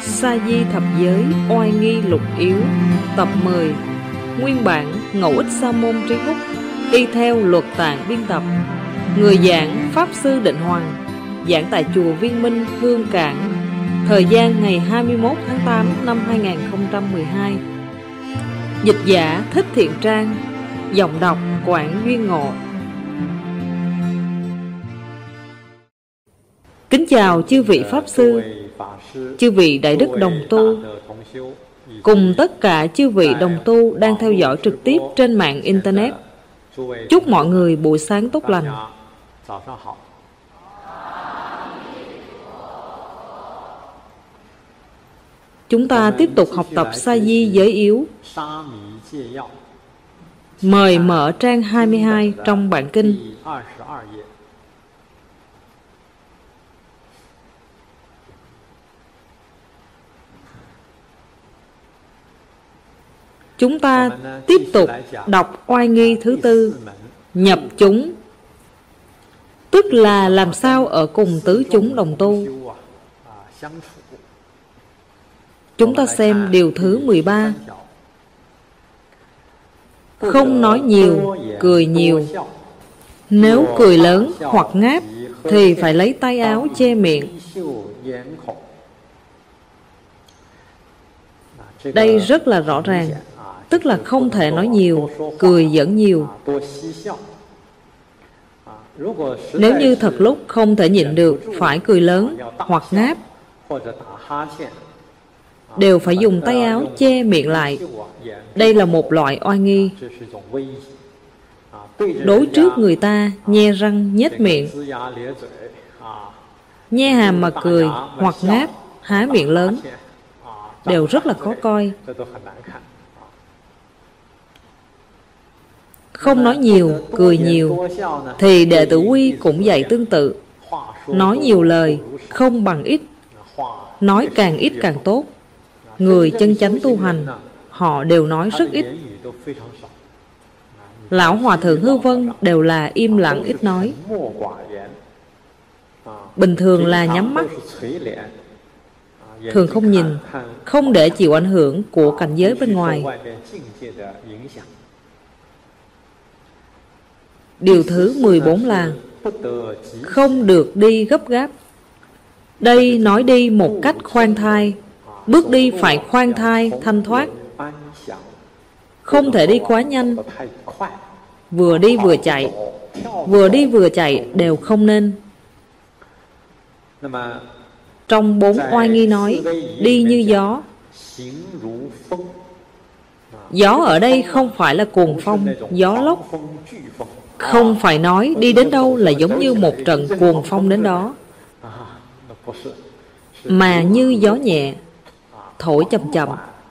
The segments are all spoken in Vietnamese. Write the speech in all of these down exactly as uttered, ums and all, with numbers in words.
Sa Di Thập Giới Oai Nghi Lục Yếu. Tập mười. Nguyên bản Ngẫu Ích Sa Môn Trí Húc, y theo luật tạng biên tập. Người giảng Pháp Sư Định Hoàng, giảng tại chùa Viên Minh, Hương Cảng. Thời gian ngày hai mươi mốt tháng tám năm hai nghìn không trăm mười hai. Dịch giả Thích Thiện Trang. Giọng đọc Quảng Duyên Ngộ. Kính chào chư vị Pháp Sư, chư vị Đại Đức Đồng Tu, cùng tất cả chư vị đồng tu đang theo dõi trực tiếp trên mạng Internet. Chúc mọi người buổi sáng tốt lành. Chúng ta tiếp tục học tập Sa Di Giới Yếu. Mời mở trang hai mươi hai trong bản kinh. Chúng ta tiếp tục đọc oai nghi thứ tư, nhập chúng, tức là làm sao ở cùng tứ chúng đồng tu. Chúng ta xem điều thứ mười ba. Không nói nhiều, cười nhiều. Nếu cười lớn hoặc ngáp thì phải lấy tay áo che miệng. Đây rất là rõ ràng, tức là không thể nói nhiều, cười giỡn nhiều. Nếu như thật lúc không thể nhịn được, phải cười lớn hoặc ngáp, đều phải dùng tay áo che miệng lại. Đây là một loại oai nghi. Đối trước người ta, nhe răng nhếch miệng, nhe hàm mà cười hoặc ngáp, há miệng lớn, đều rất là khó coi. Không nói nhiều, cười nhiều, thì đệ tử quy cũng dạy tương tự. Nói nhiều lời, không bằng ít. Nói càng ít càng tốt. Người chân chánh tu hành, họ đều nói rất ít. Lão Hòa Thượng Hư Vân đều là im lặng ít nói. Bình thường là nhắm mắt, thường không nhìn, không để chịu ảnh hưởng của cảnh giới bên ngoài. Điều thứ mười bốn là không được đi gấp gáp. Đây nói đi một cách khoan thai. Bước đi phải khoan thai, thanh thoát. Không thể đi quá nhanh. Vừa đi vừa chạy, vừa đi vừa chạy đều không nên. Trong bốn oai nghi nói, đi như gió. Gió ở đây không phải là cuồng phong, gió lốc. Không phải nói đi đến đâu là giống như một trận cuồng phong đến đó, mà như gió nhẹ, thổi chậm chậm,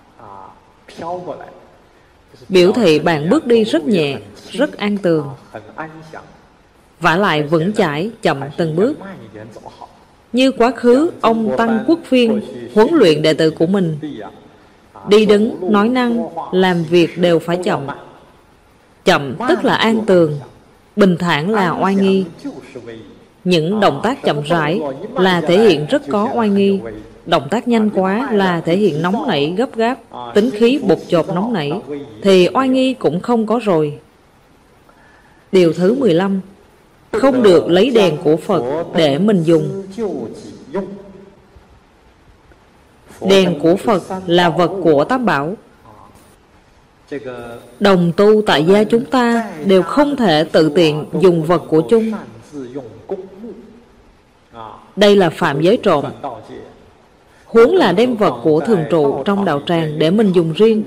biểu thị bạn bước đi rất nhẹ, rất an tường, vả lại vững chãi, chậm từng bước. Như quá khứ, ông Tăng Quốc Phiên huấn luyện đệ tử của mình, đi đứng, nói năng, làm việc đều phải chậm. Chậm tức là an tường, bình thản là oai nghi. Những động tác chậm rãi là thể hiện rất có oai nghi. Động tác nhanh quá là thể hiện nóng nảy gấp gáp, tính khí bột chộp nóng nảy, thì oai nghi cũng không có rồi. Điều thứ mười lăm. Không được lấy đèn của Phật để mình dùng. Đèn của Phật là vật của Tam Bảo. Đồng tu tại gia chúng ta đều không thể tự tiện dùng vật của chung. Đây là phạm giới trộm. Huống là đem vật của thường trụ trong đạo tràng để mình dùng riêng.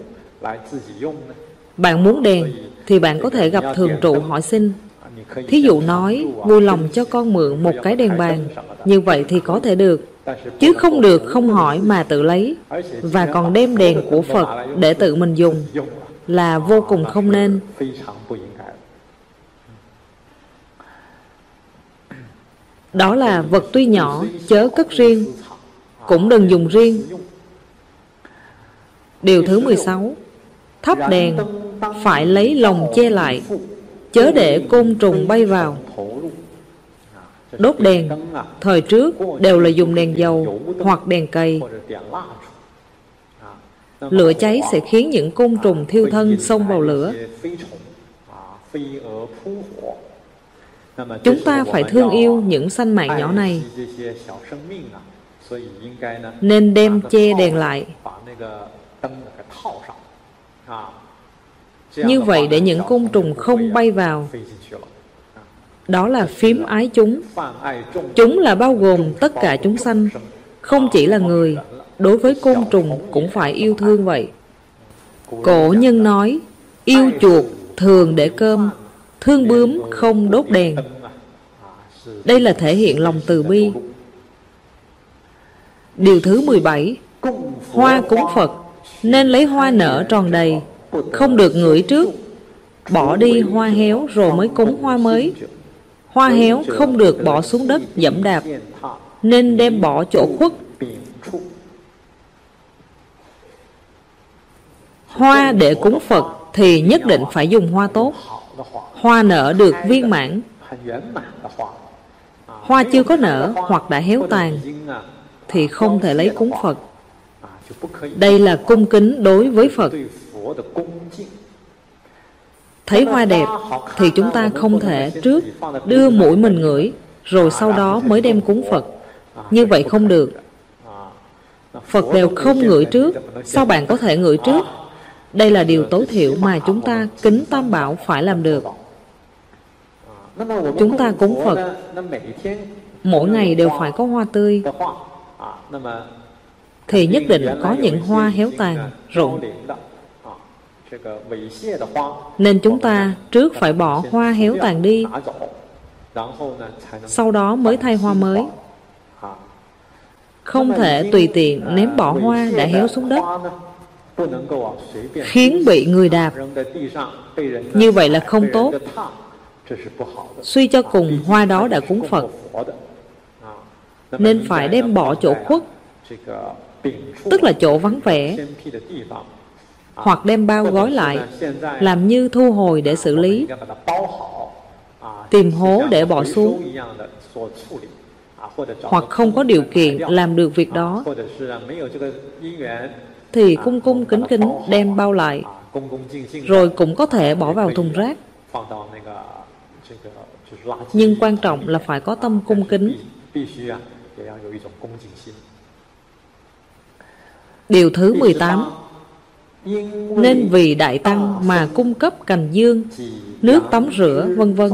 Bạn muốn đèn thì bạn có thể gặp thường trụ hỏi xin. Thí dụ nói, vui lòng cho con mượn một cái đèn bàn. Như vậy thì có thể được. Chứ không được không hỏi mà tự lấy, và còn đem đèn của Phật để tự mình dùng, là vô cùng không nên. Đó là vật tuy nhỏ, chớ cất riêng, cũng đừng dùng riêng. Điều thứ mười sáu. Thắp đèn phải lấy lồng che lại, chớ để côn trùng bay vào. Đốt đèn thời trước đều là dùng đèn dầu hoặc đèn cầy. Lửa cháy sẽ khiến những côn trùng thiêu thân xông vào lửa. Chúng ta phải thương yêu những sanh mạng nhỏ này, nên đem che đèn lại. Như vậy để những côn trùng không bay vào. Đó là phím ái chúng. Chúng là bao gồm tất cả chúng sanh, không chỉ là người. Đối với côn trùng cũng phải yêu thương vậy. Cổ nhân nói, yêu chuột thường để cơm, thương bướm không đốt đèn. Đây là thể hiện lòng từ bi. Điều thứ mười bảy, hoa cúng Phật nên lấy hoa nở tròn đầy, không được ngửi trước. Bỏ đi hoa héo rồi mới cúng hoa mới. Hoa héo không được bỏ xuống đất dẫm đạp, nên đem bỏ chỗ khuất. Hoa để cúng Phật thì nhất định phải dùng hoa tốt. Hoa nở được viên mãn. Hoa chưa có nở hoặc đã héo tàn thì không thể lấy cúng Phật. Đây là cung kính đối với Phật. Thấy hoa đẹp thì chúng ta không thể trước đưa mũi mình ngửi, rồi sau đó mới đem cúng Phật. Như vậy không được. Phật đều không ngửi trước, sao bạn có thể ngửi trước? Đây là điều tối thiểu mà chúng ta kính Tam Bảo phải làm được. Chúng ta cúng Phật, mỗi ngày đều phải có hoa tươi, thì nhất định có những hoa héo tàn, rụng. Nên chúng ta trước phải bỏ hoa héo tàn đi, sau đó mới thay hoa mới. Không thể tùy tiện ném bỏ hoa đã héo xuống đất, khiến bị người đạp. Như vậy là không tốt. Suy cho cùng hoa đó đã cúng Phật, nên phải đem bỏ chỗ khuất, tức là chỗ vắng vẻ, hoặc đem bao gói lại, làm như thu hồi để xử lý, tìm hố để bỏ xuống, hoặc không có điều kiện làm được việc đó, thì cung cung kính kính đem bao lại, rồi cũng có thể bỏ vào thùng rác. Nhưng quan trọng là phải có tâm cung kính. Điều thứ mười tám, nên vì Đại Tăng mà cung cấp cành dương, nước tắm rửa, vân vân.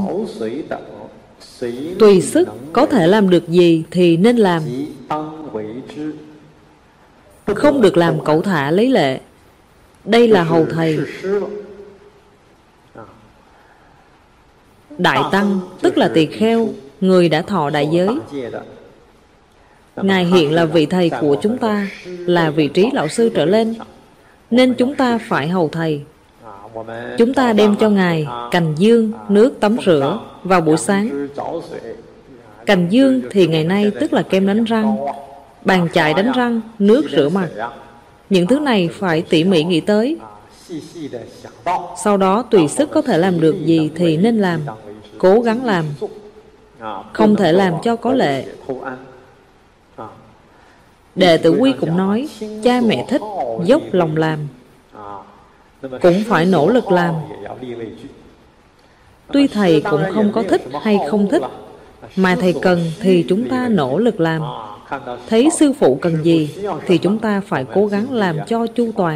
Tùy sức có thể làm được gì thì nên làm, không được làm cẩu thả lấy lệ. Đây là hầu thầy. Đại Tăng tức là tỳ kheo, người đã thọ đại giới. Ngài hiện là vị thầy của chúng ta, là vị trí lão sư trở lên, nên chúng ta phải hầu thầy. Chúng ta đem cho Ngài cành dương, nước tắm rửa vào buổi sáng. Cành dương thì ngày nay tức là kem đánh răng, bàn chải đánh răng, nước rửa mặt. Những thứ này phải tỉ mỉ nghĩ tới. Sau đó tùy sức có thể làm được gì thì nên làm, cố gắng làm, không thể làm cho có lệ. Đệ tử Quy cũng nói, cha mẹ thích dốc lòng làm, cũng phải nỗ lực làm. Tuy thầy cũng không có thích hay không thích, mà thầy cần thì chúng ta nỗ lực làm. Thấy sư phụ cần gì thì chúng ta phải cố gắng làm cho chu toàn.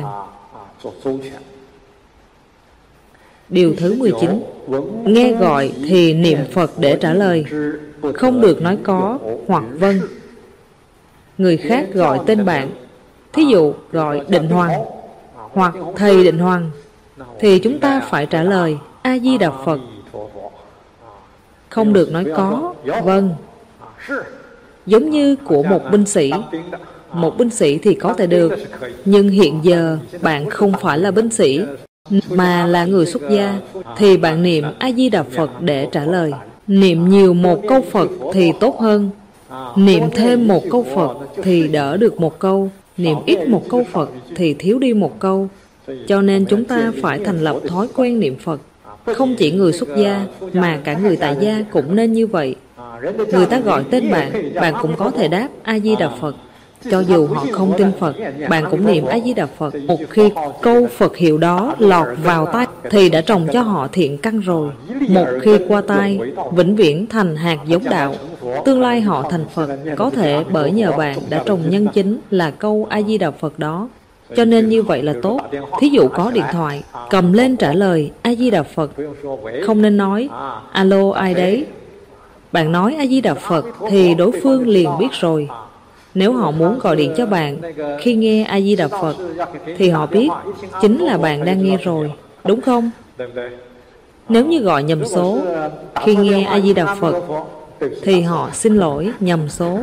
Điều thứ mười chín, nghe gọi thì niệm Phật để trả lời, không được nói có hoặc vâng. Người khác gọi tên bạn, thí dụ gọi Định Hoàng hoặc thầy Định Hoàng, thì chúng ta phải trả lời A Di Đà Phật, không được nói có, vâng. Giống như của một binh sĩ. Một binh sĩ thì có thể được, nhưng hiện giờ bạn không phải là binh sĩ, mà là người xuất gia, thì bạn niệm A Di Đà Phật để trả lời. Niệm nhiều một câu Phật thì tốt hơn, niệm thêm một câu Phật thì đỡ được một câu, niệm ít một câu Phật thì thiếu đi một câu. Cho nên chúng ta phải thành lập thói quen niệm Phật. Không chỉ người xuất gia mà cả người tại gia cũng nên như vậy. Người ta gọi tên bạn, bạn cũng có thể đáp A-di-đà Phật. Cho dù họ không tin Phật, bạn cũng niệm A-di-đà Phật. Một khi câu Phật hiệu đó lọt vào tai thì đã trồng cho họ thiện căn rồi. Một khi qua tai, vĩnh viễn thành hạt giống đạo. Tương lai họ thành Phật, có thể bởi nhờ bạn đã trồng nhân chính là câu A-di-đà Phật đó. Cho nên như vậy là tốt. Thí dụ có điện thoại, cầm lên trả lời A-di-đà Phật. Không nên nói alo ai đấy. Bạn nói A-di-đà Phật thì đối phương liền biết rồi. Nếu họ muốn gọi điện cho bạn khi nghe A-di-đà Phật thì họ biết chính là bạn đang nghe rồi, đúng không? Nếu như gọi nhầm số khi nghe A-di-đà Phật thì họ xin lỗi nhầm số.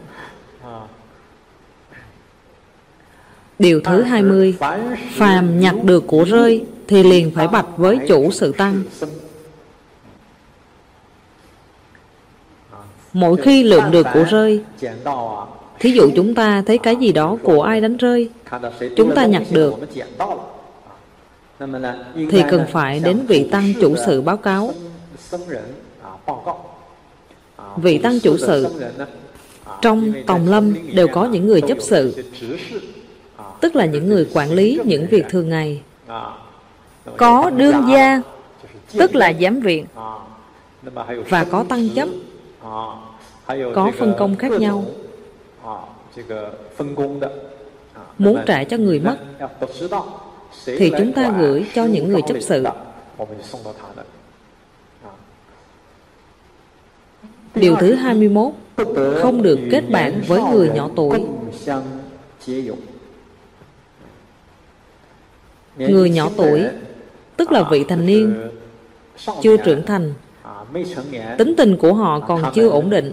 Điều thứ hai mươi, phàm nhặt được của rơi thì liền phải bạch với chủ sự tăng. Mỗi khi lượm được của rơi, thí dụ chúng ta thấy cái gì đó của ai đánh rơi, chúng ta nhặt được, thì cần phải đến vị tăng chủ sự báo cáo. Vị tăng chủ sự trong tòng lâm đều có những người chấp sự, tức là những người quản lý những việc thường ngày. Có đương gia, tức là giám viện, và có tăng chấp, có phân công khác nhau. Muốn trả cho người mất thì chúng ta gửi cho những người chấp sự. Điều thứ hai mươi mốt, không được kết bạn với người nhỏ tuổi. Người nhỏ tuổi tức là vị thành niên, chưa trưởng thành, tính tình của họ còn chưa ổn định.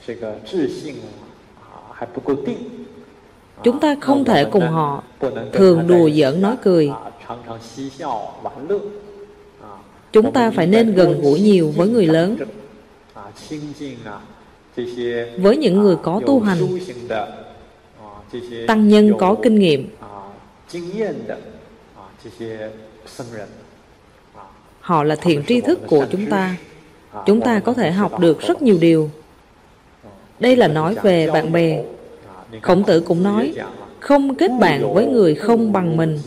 Chúng ta không thể cùng họ thường đùa giỡn nói cười. Chúng ta phải nên gần gũi nhiều với người lớn, với những người có tu hành, tăng nhân có kinh nghiệm. Họ là thiện tri thức của chúng ta. Chúng ta có thể học được rất nhiều điều. Đây là nói về bạn bè. Khổng Tử cũng nói, không kết bạn với người không bằng mình,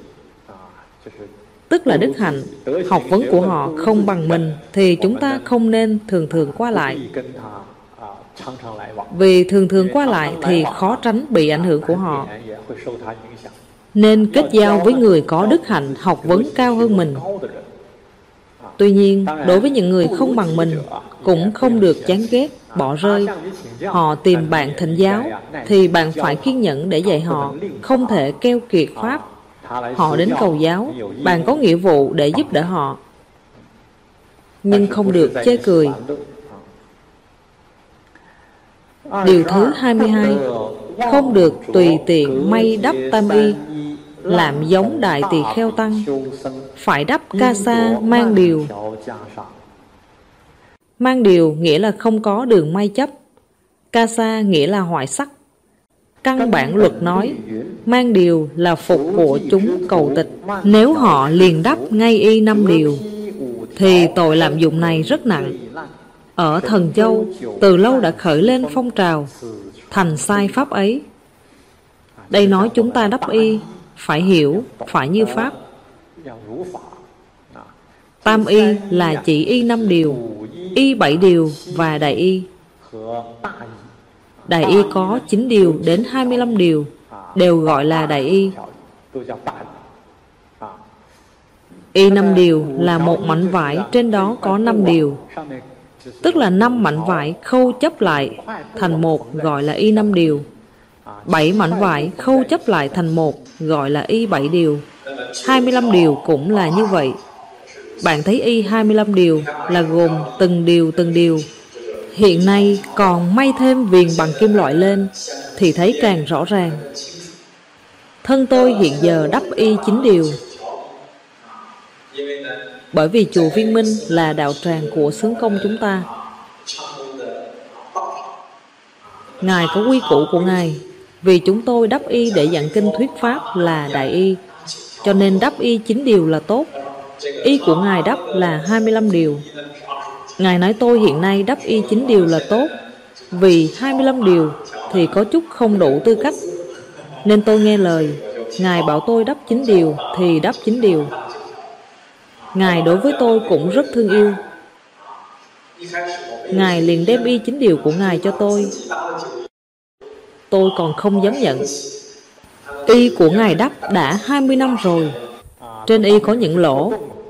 tức là đức hạnh. Học vấn của họ không bằng mình thì chúng ta không nên thường thường qua lại. Vì thường thường qua lại thì khó tránh bị ảnh hưởng của họ. Nên kết giao với người có đức hạnh, học vấn cao hơn mình. Tuy nhiên, đối với những người không bằng mình, cũng không được chán ghét, bỏ rơi. Họ tìm bạn thỉnh giáo, thì bạn phải kiên nhẫn để dạy họ, không thể keo kiệt pháp. Họ đến cầu giáo, bạn có nghĩa vụ để giúp đỡ họ, nhưng không được chê cười. Điều thứ hai mươi hai, không được tùy tiện may đắp tam y, làm giống đại tỳ kheo tăng, phải đắp ca sa mang điều. Mang điều nghĩa là không có đường may chấp. Ca sa nghĩa là hoại sắc. Căn bản luật nói, mang điều là phục của chúng cầu tịch. Nếu họ liền đắp ngay y năm điều, thì tội lạm dụng này rất nặng. Ở Thần Châu, từ lâu đã khởi lên phong trào thành sai pháp ấy. Đây nói chúng ta đắp y, phải hiểu, phải như pháp. Tam y là chỉ y năm điều, y bảy điều và đại y. Đại y có chín điều đến hai mươi lăm điều, đều gọi là đại y. Y năm điều là một mảnh vải, trên đó có năm điều, tức là năm mảnh vải khâu chấp lại thành một, gọi là y năm điều. Bảy mảnh vải khâu chấp lại thành một, gọi là y bảy điều. Hai mươi lăm điều cũng là như vậy. Bạn thấy y hai mươi lăm điều là gồm từng điều từng điều. Hiện nay còn may thêm viền bằng kim loại lên thì thấy càng rõ ràng. Thân tôi hiện giờ đắp y chín điều, bởi vì chùa Viên Minh là đạo tràng của xướng công chúng ta. Ngài có quy củ của Ngài. Vì chúng tôi đắp y để giảng kinh thuyết pháp là đại y, cho nên đắp y chín điều là tốt. Y của Ngài đắp là hai mươi lăm điều. Ngài nói tôi hiện nay đắp y chín điều là tốt, vì hai mươi lăm điều thì có chút không đủ tư cách, nên tôi nghe lời. Ngài bảo tôi đắp chín điều thì đắp chín điều. Ngài đối với tôi cũng rất thương yêu. Ngài liền đem y chín điều của Ngài cho tôi. Tôi còn không dám nhận. Y của Ngài đắp đã hai mươi năm rồi, trên y có những lỗ.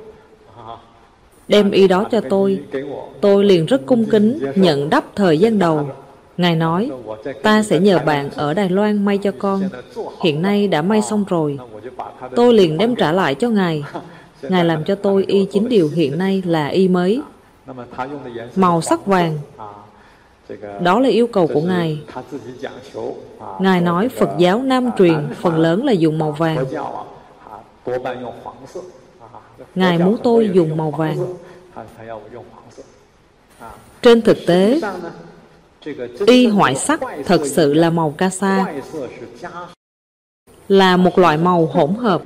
Đem y đó cho tôi. Tôi liền rất cung kính nhận đắp thời gian đầu. Ngài nói, ta sẽ nhờ bạn ở Đài Loan may cho con. Hiện nay đã may xong rồi. Tôi liền đem trả lại cho Ngài. Ngài làm cho tôi y chín điều hiện nay là y mới, màu sắc vàng. Đó là yêu cầu của Ngài. Ngài nói Phật giáo Nam truyền phần lớn là dùng màu vàng. Ngài muốn tôi dùng màu vàng. Trên thực tế, y hoại sắc thật sự là màu ca sa, là một loại màu hỗn hợp.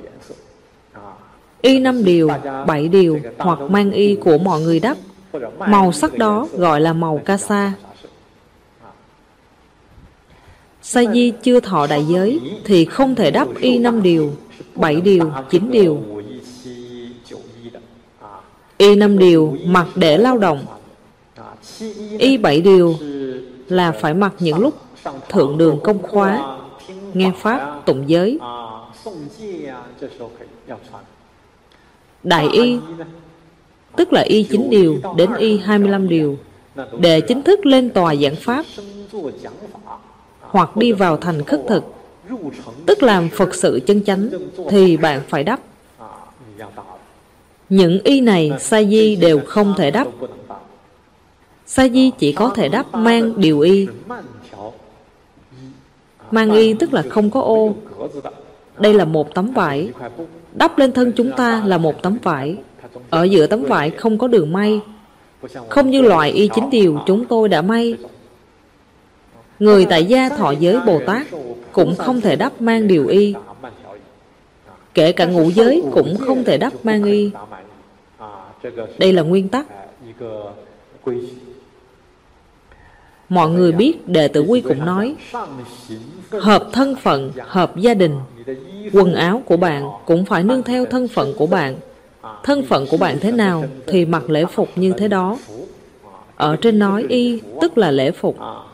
Y năm điều, bảy điều hoặc mang y của mọi người đắp, màu sắc đó gọi là màu ca sa. Sa di chưa thọ đại giới thì không thể đắp y năm điều, bảy điều, chín điều. Y năm điều mặc để lao động. Y bảy điều là phải mặc những lúc thượng đường công khóa, nghe pháp, tụng giới. Đại y tức là y chín điều đến y hai mươi lăm điều, để chính thức lên tòa giảng pháp hoặc đi vào thành khất thực, tức làm Phật sự chân chánh, thì bạn phải đắp. Những y này sa di đều không thể đắp. Sa di chỉ có thể đắp mang điều y. Mang y tức là không có ô. Đây là một tấm vải. Đắp lên thân chúng ta là một tấm vải. Ở giữa tấm vải không có đường may, không như loại y chín điều chúng tôi đã may. Người tại gia thọ giới Bồ Tát cũng không thể đắp mang điều y. Kể cả ngũ giới cũng không thể đắp mang y. Đây là nguyên tắc. Mọi người biết Đệ tử Quy cũng nói, hợp thân phận, hợp gia đình. Quần áo của bạn cũng phải nương theo thân phận của bạn. Thân phận của bạn thế nào thì mặc lễ phục như thế đó. Ở trên nói y tức là lễ phục.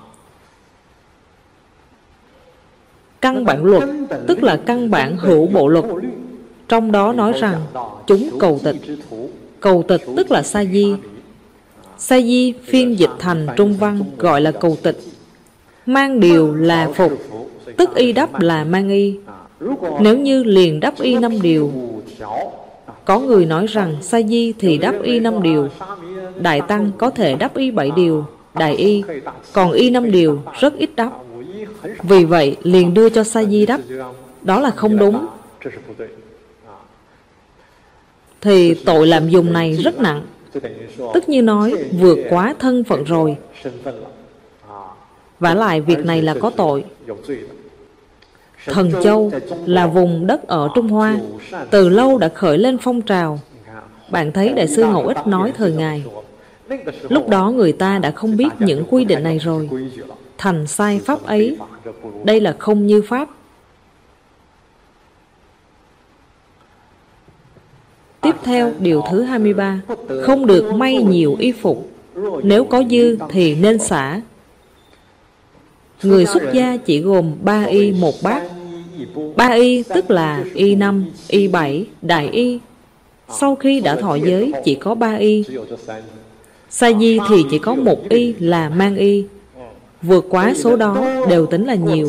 Căn bản luật tức là căn bản hữu bộ luật. Trong đó nói rằng chúng cầu tịch. Cầu tịch tức là sa di. Sa di phiên dịch thành trung văn gọi là cầu tịch. Mang điều là phục, tức y đắp là mang y. Nếu như liền đắp y năm điều, có người nói rằng sa di thì đắp y năm điều, đại tăng có thể đắp y bảy điều, đại y, còn y năm điều rất ít đắp. Vì vậy liền đưa cho sa di đắp. Đó là không đúng. Thì tội làm dùng này rất nặng. Tức như nói vượt quá thân phận rồi. Vả lại việc này là có tội. Thần Châu là vùng đất ở Trung Hoa, từ lâu đã khởi lên phong trào. Bạn thấy Đại sư Ngẫu Ích nói thời Ngài, lúc đó người ta đã không biết những quy định này rồi, thành sai pháp ấy. Đây là không như pháp. Tiếp theo điều thứ hai mươi ba, không được may nhiều y phục. Nếu có dư thì nên xả. Người xuất gia chỉ gồm ba y một bát. Ba y tức là y năm, y bảy, đại y. Sau khi đã thọ giới chỉ có ba y. Sa di thì chỉ có một y là mang y. Vượt quá số đó đều tính là nhiều.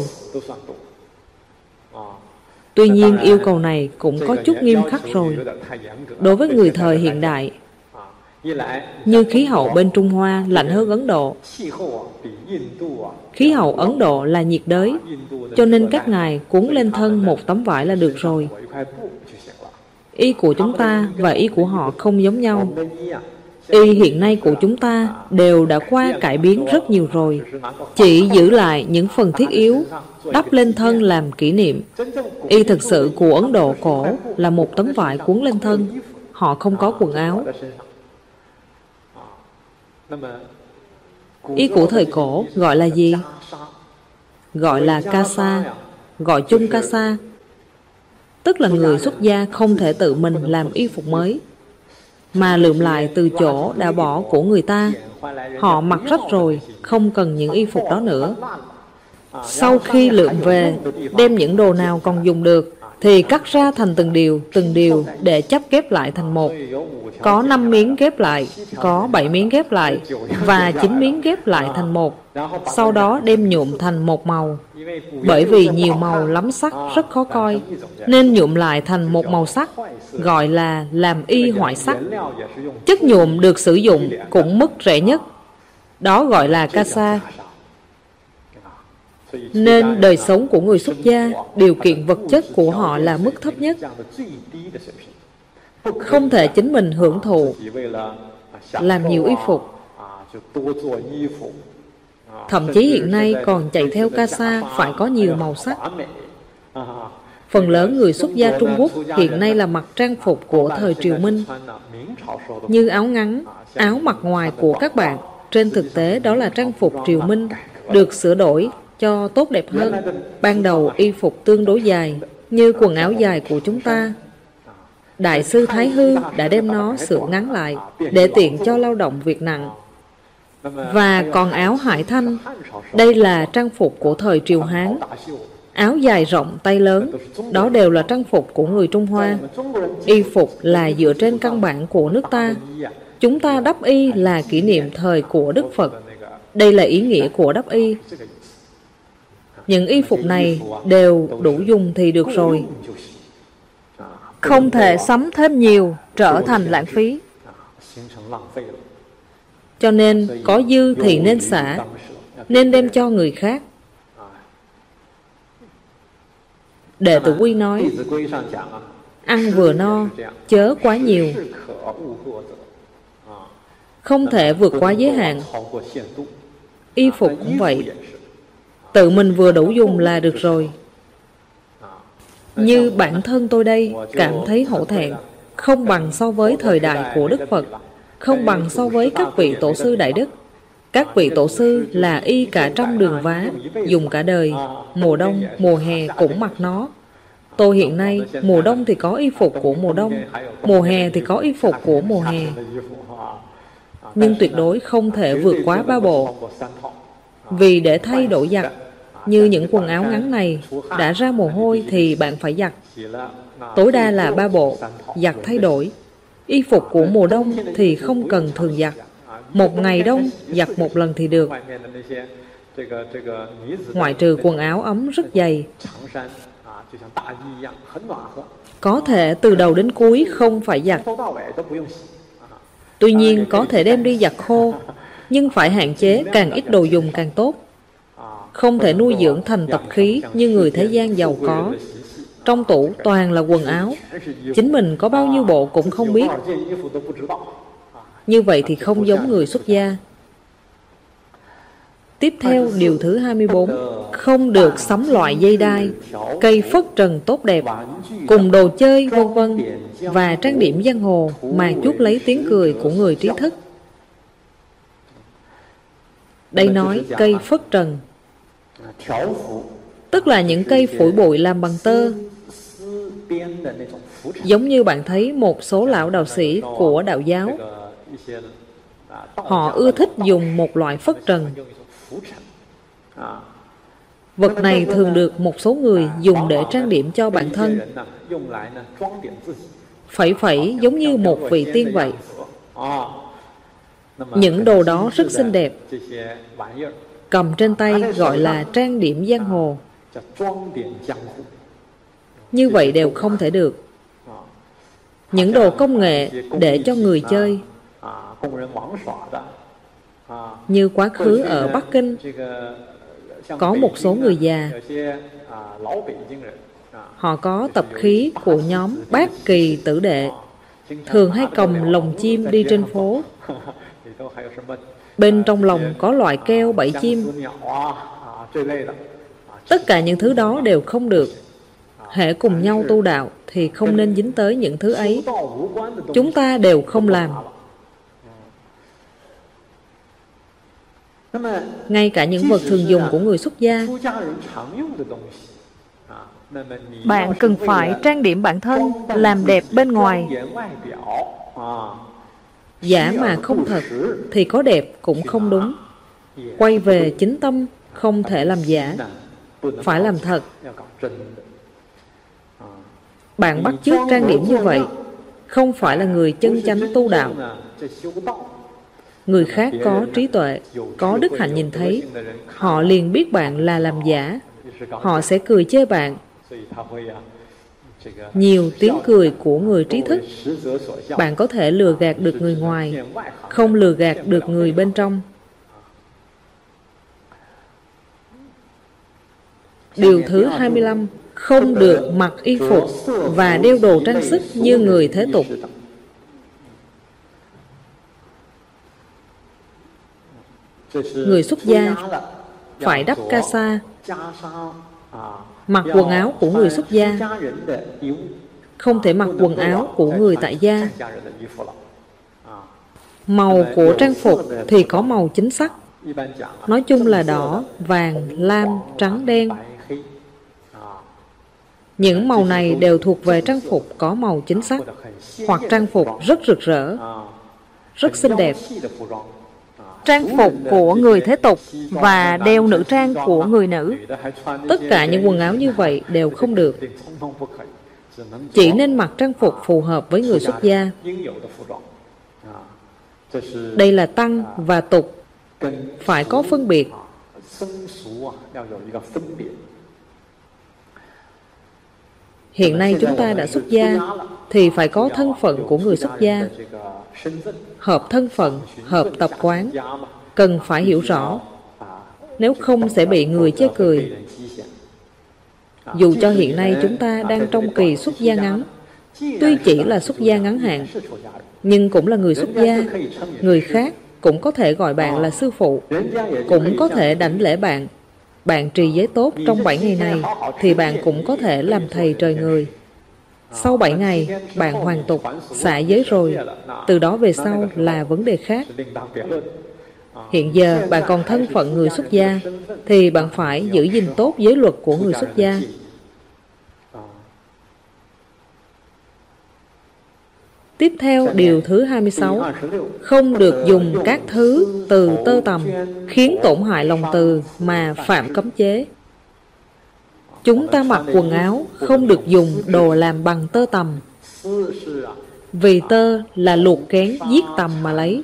Tuy nhiên yêu cầu này cũng có chút nghiêm khắc rồi. Đối với người thời hiện đại, như khí hậu bên Trung Hoa lạnh hơn Ấn Độ. Khí hậu Ấn Độ là nhiệt đới, cho nên các ngài cuốn lên thân một tấm vải là được rồi. Y của chúng ta và y của họ không giống nhau. Y hiện nay của chúng ta đều đã qua cải biến rất nhiều rồi. Chỉ giữ lại những phần thiết yếu, đắp lên thân làm kỷ niệm. Y thực sự của Ấn Độ cổ là một tấm vải cuốn lên thân. Họ không có quần áo. Y của thời cổ gọi là gì? Gọi là Kasa, gọi chung Kasa. Tức là người xuất gia không thể tự mình làm y phục mới, mà lượm lại từ chỗ đã bỏ của người ta. Họ mặc rách rồi, không cần những y phục đó nữa. Sau khi lượm về, đem những đồ nào còn dùng được thì cắt ra thành từng điều, từng điều để chắp ghép lại thành một. Có năm miếng ghép lại, có bảy miếng ghép lại, và chín miếng ghép lại thành một. Sau đó đem nhuộm thành một màu. Bởi vì nhiều màu lắm sắc rất khó coi, nên nhuộm lại thành một màu sắc, gọi là làm y hoại sắc. Chất nhuộm được sử dụng cũng mức rẻ nhất, đó gọi là Kasa. Nên đời sống của người xuất gia, điều kiện vật chất của họ là mức thấp nhất. Không thể chính mình hưởng thụ, làm nhiều y phục. Thậm chí hiện nay còn chạy theo Kasa phải có nhiều màu sắc. Phần lớn người xuất gia Trung Quốc hiện nay là mặc trang phục của thời Triều Minh, như áo ngắn, áo mặc ngoài của các bạn. Trên thực tế đó là trang phục Triều Minh, được sửa đổi cho tốt đẹp hơn. Ban đầu y phục tương đối dài, như quần áo dài của chúng ta. Đại sư Thái Hư đã đem nó sửa ngắn lại, để tiện cho lao động việc nặng. Và còn áo Hải Thanh, đây là trang phục của thời Triều Hán. Áo dài rộng tay lớn, đó đều là trang phục của người Trung Hoa. Y phục là dựa trên căn bản của nước ta. Chúng ta đắp y là kỷ niệm thời của Đức Phật. Đây là ý nghĩa của đắp y. Những y phục này đều đủ dùng thì được rồi, không thể sắm thêm nhiều, trở thành lãng phí. Cho nên có dư thì nên xả, nên đem cho người khác. Đệ tử Quy nói, ăn vừa no, chớ quá nhiều, không thể vượt quá giới hạn. Y phục cũng vậy, tự mình vừa đủ dùng là được rồi. Như bản thân tôi đây, cảm thấy hổ thẹn, không bằng so với thời đại của Đức Phật, không bằng so với các vị tổ sư đại đức. Các vị tổ sư là y cả trăm đường vá, dùng cả đời, mùa đông, mùa hè cũng mặc nó. Tôi hiện nay, mùa đông thì có y phục của mùa đông, mùa hè thì có y phục của mùa hè. Nhưng tuyệt đối không thể vượt quá ba bộ. Vì để thay đổi giặt, như những quần áo ngắn này, đã ra mồ hôi thì bạn phải giặt. Tối đa là ba bộ, giặt thay đổi. Y phục của mùa đông thì không cần thường giặt. Một ngày đông giặt một lần thì được. Ngoại trừ quần áo ấm rất dày, có thể từ đầu đến cuối không phải giặt. Tuy nhiên có thể đem đi giặt khô, nhưng phải hạn chế càng ít đồ dùng càng tốt. Không thể nuôi dưỡng thành tập khí như người thế gian giàu có. Trong tủ toàn là quần áo, chính mình có bao nhiêu bộ cũng không biết. Như vậy thì không giống người xuất gia. Tiếp theo điều thứ hai mươi bốn, không được sắm loại dây đai, cây phất trần tốt đẹp, cùng đồ chơi vân vân và trang điểm giang hồ mà chuốt lấy tiếng cười của người trí thức. Đây nói cây phất trần, tức là những cây phủi bụi làm bằng tơ. Giống như bạn thấy một số lão đạo sĩ của đạo giáo, họ ưa thích dùng một loại phất trần. Vật này thường được một số người dùng để trang điểm cho bản thân. Phẩy phẩy giống như một vị tiên vậy. Những đồ đó rất xinh đẹp. Cầm trên tay gọi là trang điểm giang hồ. Như vậy đều không thể được. Những đồ công nghệ để cho người chơi. Như quá khứ ở Bắc Kinh, có một số người già, họ có tập khí của nhóm Bát Kỳ Tử Đệ, thường hay cầm lồng chim đi trên phố. Bên trong lồng có loại keo bẫy chim. Tất cả những thứ đó đều không được. Hễ cùng nhau tu đạo thì không nên dính tới những thứ ấy. Chúng ta đều không làm. Ngay cả những vật thường dùng của người xuất gia, bạn cần phải trang điểm bản thân, làm đẹp bên ngoài. Giả mà không thật thì có đẹp cũng không đúng. Quay về chính tâm, không thể làm giả, phải làm thật. Bạn bắt chước trang điểm như vậy, không phải là người chân chánh tu đạo. Người khác có trí tuệ, có đức hạnh nhìn thấy, họ liền biết bạn là làm giả. Họ sẽ cười chê bạn. Nhiều tiếng cười của người trí thức. Bạn có thể lừa gạt được người ngoài, không lừa gạt được người bên trong. Điều thứ hai mươi lăm, không được mặc y phục và đeo đồ trang sức như người thế tục. Người xuất gia phải đắp ca sa, mặc quần áo của người xuất gia, không thể mặc quần áo của người tại gia. Màu của trang phục thì có màu chính sắc, nói chung là đỏ, vàng, lam, trắng, đen. Những màu này đều thuộc về trang phục có màu chính sắc, hoặc trang phục rất rực rỡ, rất xinh đẹp. Trang phục của người thế tục và đeo nữ trang của người nữ, tất cả những quần áo như vậy đều không được. Chỉ nên mặc trang phục phù hợp với người xuất gia. Đây là tăng và tục, phải có phân biệt. Hiện nay chúng ta đã xuất gia thì phải có thân phận của người xuất gia. Hợp thân phận, hợp tập quán, cần phải hiểu rõ, nếu không sẽ bị người chê cười. Dù cho hiện nay chúng ta đang trong kỳ xuất gia ngắn, tuy chỉ là xuất gia ngắn hạn, nhưng cũng là người xuất gia. Người khác cũng có thể gọi bạn là sư phụ, cũng có thể đảnh lễ bạn. Bạn trì giới tốt trong bảy ngày này thì bạn cũng có thể làm thầy trời người. Sau bảy ngày, bạn hoàn tục, xả giới rồi. Từ đó về sau là vấn đề khác. Hiện giờ bạn còn thân phận người xuất gia, thì bạn phải giữ gìn tốt giới luật của người xuất gia. Tiếp theo, điều thứ hai mươi sáu, không được dùng các thứ từ tơ tằm khiến tổn hại lòng từ mà phạm cấm chế. Chúng ta mặc quần áo không được dùng đồ làm bằng tơ tằm, vì tơ là luộc kén giết tằm mà lấy,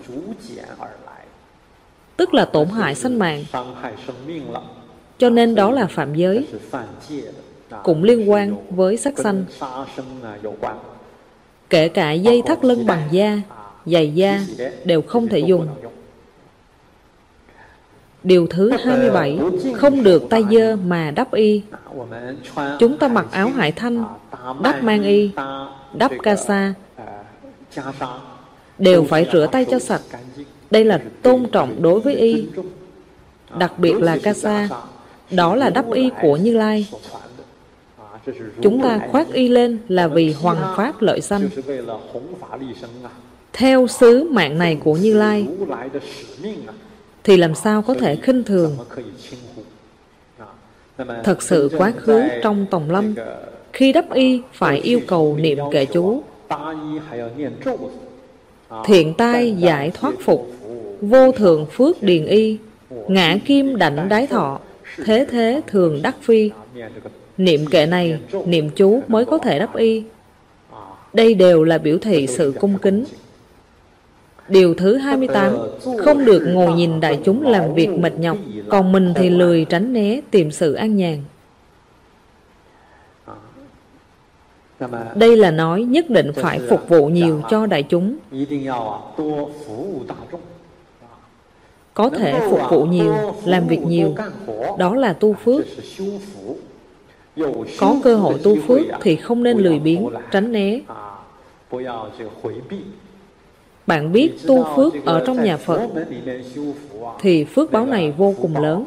tức là tổn hại sinh mạng, cho nên đó là phạm giới, cũng liên quan với sát sanh. Kể cả dây thắt lưng bằng da, giày da đều không thể dùng. Điều thứ hai mươi bảy, không được tay dơ mà đắp y. Chúng ta mặc áo hải thanh, đắp mang y, đắp ca sa, đều phải rửa tay cho sạch. Đây là tôn trọng đối với y. Đặc biệt là ca sa, đó là đắp y của Như Lai. Chúng ta khoác y lên là vì hoằng pháp lợi sanh, theo sứ mạng này của Như Lai, thì làm sao có thể khinh thường. Thật sự quá khứ trong Tòng Lâm, khi đắp y phải yêu cầu niệm kệ chú: thiện tai giải thoát phục, vô thượng phước điền y, ngã kim đảnh đái thọ, thế thế thường đắc phi. Niệm kệ này, niệm chú mới có thể đắp y. Đây đều là biểu thị sự cung kính. Điều thứ hai mươi tám, không được ngồi nhìn đại chúng làm việc mệt nhọc, còn mình thì lười tránh né tìm sự an nhàn. Đây là nói nhất định phải phục vụ nhiều cho đại chúng. Có thể phục vụ nhiều, làm việc nhiều, đó là tu phước. Có cơ hội tu phước thì không nên lười biếng, tránh né. Bạn biết tu phước ở trong nhà Phật thì phước báo này vô cùng lớn.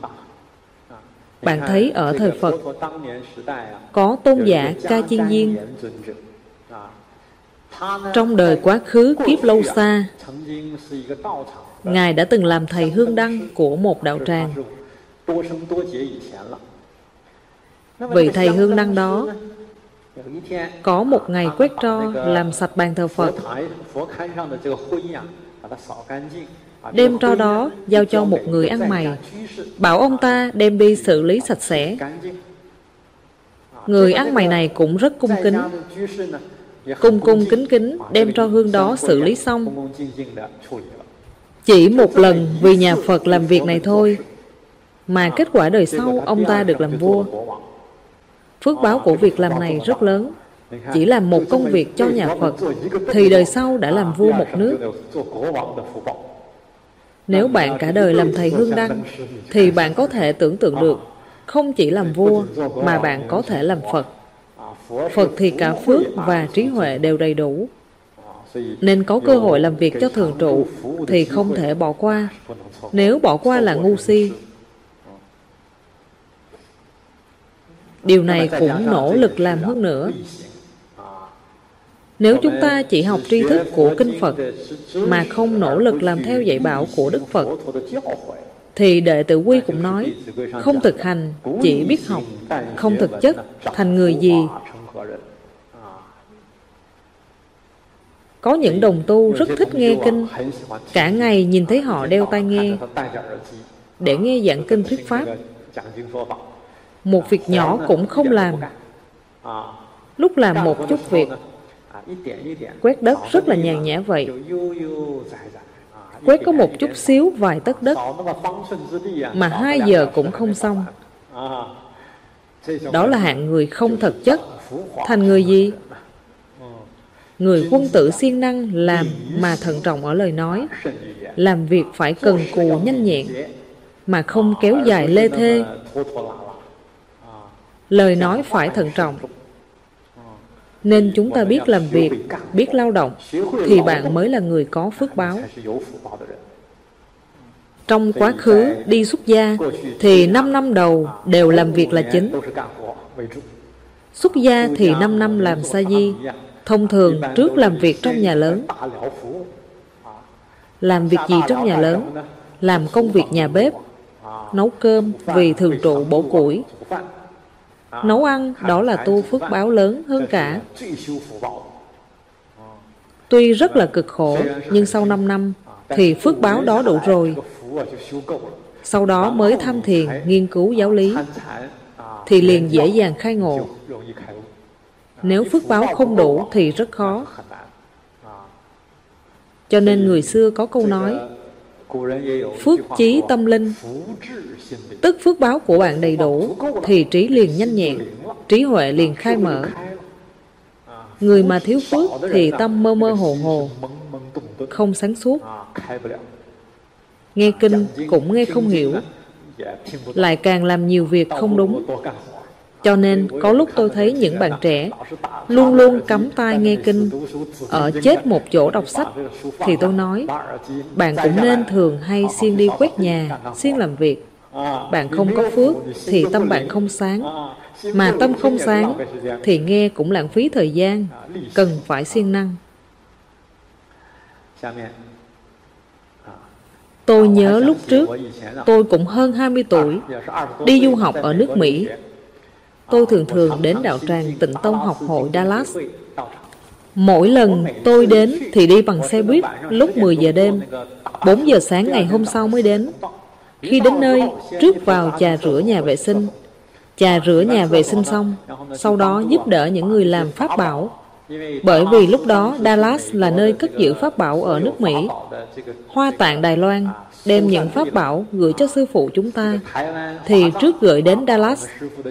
Bạn thấy ở thời Phật có tôn giả Ca Chiên Viên. Trong đời quá khứ kiếp lâu xa, Ngài đã từng làm thầy hương đăng của một đạo tràng. Vị thầy hương đăng đó có một ngày quét tro làm sạch bàn thờ Phật, đem tro đó giao cho một người ăn mày, bảo ông ta đem đi xử lý sạch sẽ. Người ăn mày này cũng rất cung kính, cung cung kính kính đem tro hương đó xử lý xong. Chỉ một lần vì nhà Phật làm việc này thôi, mà kết quả đời sau ông ta được làm vua. Phước báo của việc làm này rất lớn. Chỉ làm một công việc cho nhà Phật thì đời sau đã làm vua một nước. Nếu bạn cả đời làm thầy hương đăng thì bạn có thể tưởng tượng được, không chỉ làm vua mà bạn có thể làm Phật. Phật thì cả phước và trí huệ đều đầy đủ, nên có cơ hội làm việc cho thường trụ thì không thể bỏ qua. Nếu bỏ qua là ngu si. Điều này cũng nỗ lực làm hơn nữa. Nếu chúng ta chỉ học tri thức của kinh Phật mà không nỗ lực làm theo dạy bảo của Đức Phật, thì Đệ Tử Quy cũng nói, không thực hành, chỉ biết học, không thực chất, thành người gì? Có những đồng tu rất thích nghe kinh, cả ngày nhìn thấy họ đeo tai nghe để nghe giảng kinh thuyết pháp. Một việc nhỏ cũng không làm. Lúc làm một chút việc, quét đất rất là nhàn nhã vậy. Quét có một chút xíu vài tấc đất mà hai giờ cũng không xong. Đó là hạng người không thật chất. Thành người gì? Người quân tử siêng năng làm mà thận trọng ở lời nói, làm việc phải cần cù nhanh nhẹn mà không kéo dài lê thê. Lời nói phải thận trọng. Nên chúng ta biết làm việc, biết lao động thì bạn mới là người có phước báo. Trong quá khứ đi xuất gia thì năm năm đầu đều làm việc là chính. Xuất gia thì năm năm làm sa di. Thông thường trước làm việc trong nhà lớn. Làm việc gì trong nhà lớn? Làm công việc nhà bếp, nấu cơm vì thường trụ bổ củi. Nấu ăn đó là tu phước báo lớn hơn cả. Tuy rất là cực khổ, nhưng sau năm năm thì phước báo đó đủ rồi. Sau đó mới tham thiền, nghiên cứu giáo lý thì liền dễ dàng khai ngộ. Nếu phước báo không đủ thì rất khó. Cho nên người xưa có câu nói, phước chí tâm linh, tức phước báo của bạn đầy đủ thì trí liền nhanh nhẹn, trí huệ liền khai mở. Người mà thiếu phước thì tâm mơ mơ hồ hồ, không sáng suốt. Nghe kinh cũng nghe không hiểu, lại càng làm nhiều việc không đúng. Cho nên có lúc tôi thấy những bạn trẻ luôn luôn cắm tai nghe kinh, ở chết một chỗ đọc sách, thì tôi nói, bạn cũng nên thường hay siêng đi quét nhà, siêng làm việc. Bạn không có phước thì tâm bạn không sáng, mà tâm không sáng thì nghe cũng lãng phí thời gian, cần phải siêng năng. Tôi nhớ lúc trước, tôi cũng hơn hai mươi tuổi, đi du học ở nước Mỹ. Tôi thường thường đến đạo tràng Tịnh Tông học hội Dallas. Mỗi lần tôi đến thì đi bằng xe buýt lúc mười giờ đêm, bốn giờ sáng ngày hôm sau mới đến. Khi đến nơi, trước vào chà rửa nhà vệ sinh. Chà rửa nhà vệ sinh xong, sau đó giúp đỡ những người làm pháp bảo. Bởi vì lúc đó Dallas là nơi cất giữ pháp bảo ở nước Mỹ. Hoa Tạng Đài Loan đem những pháp bảo gửi cho sư phụ chúng ta, thì trước gửi đến Dallas,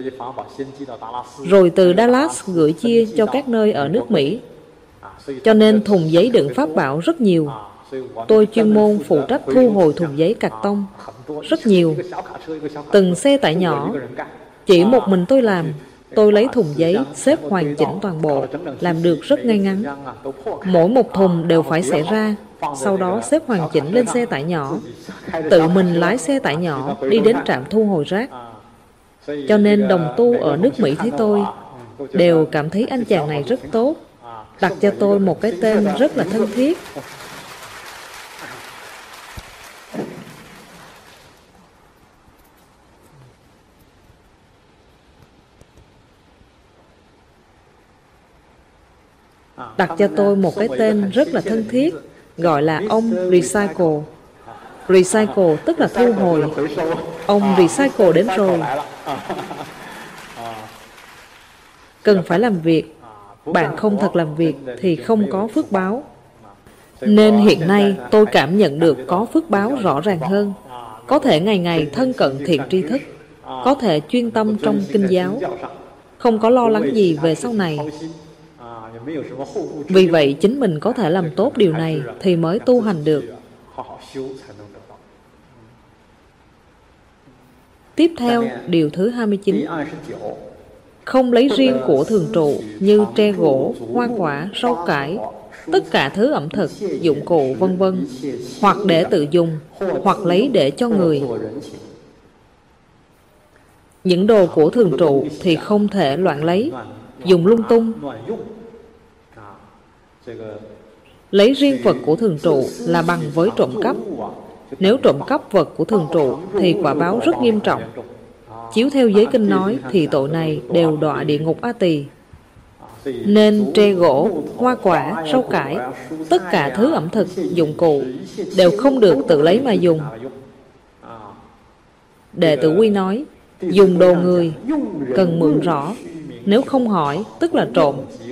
rồi từ Dallas gửi chia cho các nơi ở nước Mỹ. Cho nên thùng giấy đựng pháp bảo rất nhiều. Tôi chuyên môn phụ trách thu hồi thùng giấy cạc tông rất nhiều. Từng xe tải nhỏ, chỉ một mình tôi làm. Tôi lấy thùng giấy xếp hoàn chỉnh toàn bộ, làm được rất ngay ngắn. Mỗi một thùng đều phải xẻ ra, sau đó xếp hoàn chỉnh lên xe tải nhỏ. Tự mình lái xe tải nhỏ đi đến trạm thu hồi rác. Cho nên đồng tu ở nước Mỹ thấy tôi đều cảm thấy anh chàng này rất tốt, đặt cho tôi một cái tên rất là thân thiết. đặt cho tôi một cái tên rất là thân thiết, gọi là ông Recycle. Recycle tức là thu hồi. Ông Recycle đến rồi. Cần phải làm việc. Bạn không thật làm việc thì không có phước báo. Nên hiện nay tôi cảm nhận được có phước báo rõ ràng hơn. Có thể ngày ngày thân cận thiện tri thức, có thể chuyên tâm trong kinh giáo, không có lo lắng gì về sau này. Vì vậy chính mình có thể làm tốt điều này thì mới tu hành được. Tiếp theo, điều thứ hai mươi chín. Không lấy riêng của thường trụ như tre gỗ, hoa quả, rau cải, tất cả thứ ẩm thực, dụng cụ vân vân, hoặc để tự dùng, hoặc lấy để cho người. Những đồ của thường trụ thì không thể loạn lấy, dùng lung tung. Lấy riêng vật của thường trụ là bằng với trộm cắp. Nếu trộm cắp vật của thường trụ thì quả báo rất nghiêm trọng. Chiếu theo giới kinh nói thì tội này đều đọa địa ngục A Tỳ. Nên tre gỗ, hoa quả, rau cải, tất cả thứ ẩm thực, dụng cụ đều không được tự lấy mà dùng. Đệ tử Quy nói, dùng đồ người cần mượn rõ, nếu không hỏi tức là trộm.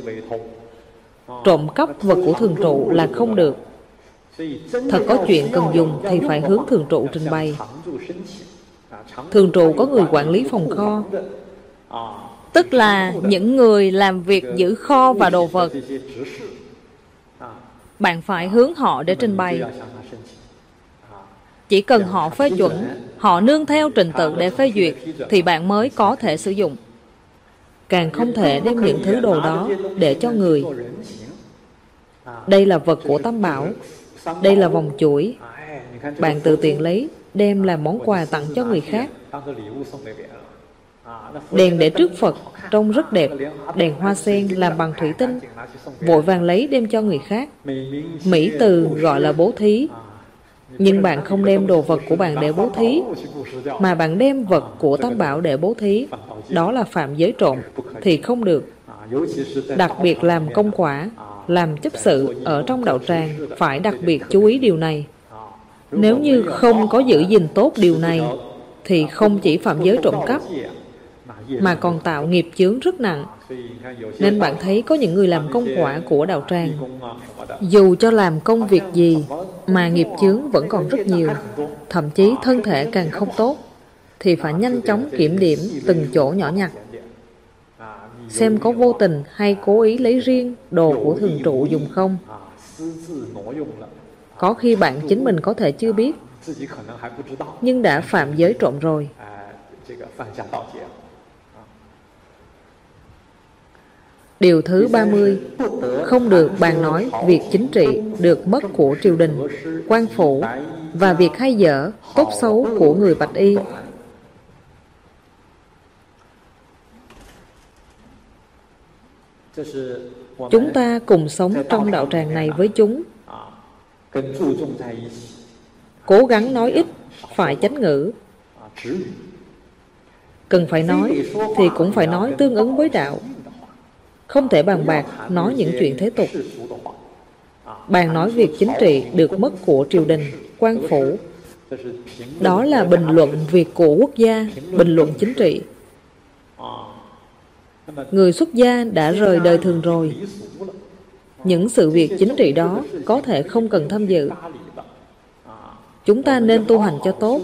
Trộm cắp vật của thường trụ là không được. Thật có chuyện cần dùng thì phải hướng thường trụ trình bày. Thường trụ có người quản lý phòng kho, tức là những người làm việc giữ kho và đồ vật. Bạn phải hướng họ để trình bày. Chỉ cần họ phê chuẩn, họ nương theo trình tự để phê duyệt thì bạn mới có thể sử dụng. Càng không thể đem những thứ đồ đó để cho người. Đây là vật của Tam Bảo. Đây là vòng chuỗi. Bạn tự tiện lấy, đem làm món quà tặng cho người khác. Đèn để trước Phật trông rất đẹp. Đèn hoa sen làm bằng thủy tinh, vội vàng lấy đem cho người khác. Mỹ từ gọi là bố thí. Nhưng bạn không đem đồ vật của bạn để bố thí, mà bạn đem vật của Tam Bảo để bố thí, đó là phạm giới trộm, thì không được. Đặc biệt làm công quả, làm chấp sự ở trong đạo tràng phải đặc biệt chú ý điều này. Nếu như không có giữ gìn tốt điều này thì không chỉ phạm giới trộm cắp mà còn tạo nghiệp chướng rất nặng. Nên bạn thấy có những người làm công quả của đạo tràng, dù cho làm công việc gì mà nghiệp chướng vẫn còn rất nhiều, thậm chí thân thể càng không tốt, thì phải nhanh chóng kiểm điểm từng chỗ nhỏ nhặt, xem có vô tình hay cố ý lấy riêng đồ của thường trụ dùng không. Có khi bạn chính mình có thể chưa biết, nhưng đã phạm giới trộm rồi. Điều thứ ba mươi. Không được bàn nói việc chính trị được mất của triều đình, quan phủ và việc hay dở, tốt xấu của người bạch y. Chúng ta cùng sống trong đạo tràng này với chúng. Cố gắng nói ít, phải chánh ngữ. Cần phải nói thì cũng phải nói tương ứng với đạo. Không thể bàn bạc nói những chuyện thế tục. Bàn nói việc chính trị được mất của triều đình, quan phủ, đó là bình luận việc của quốc gia, bình luận chính trị. Người xuất gia đã rời đời thường rồi. Những sự việc chính trị đó có thể không cần tham dự. Chúng ta nên tu hành cho tốt.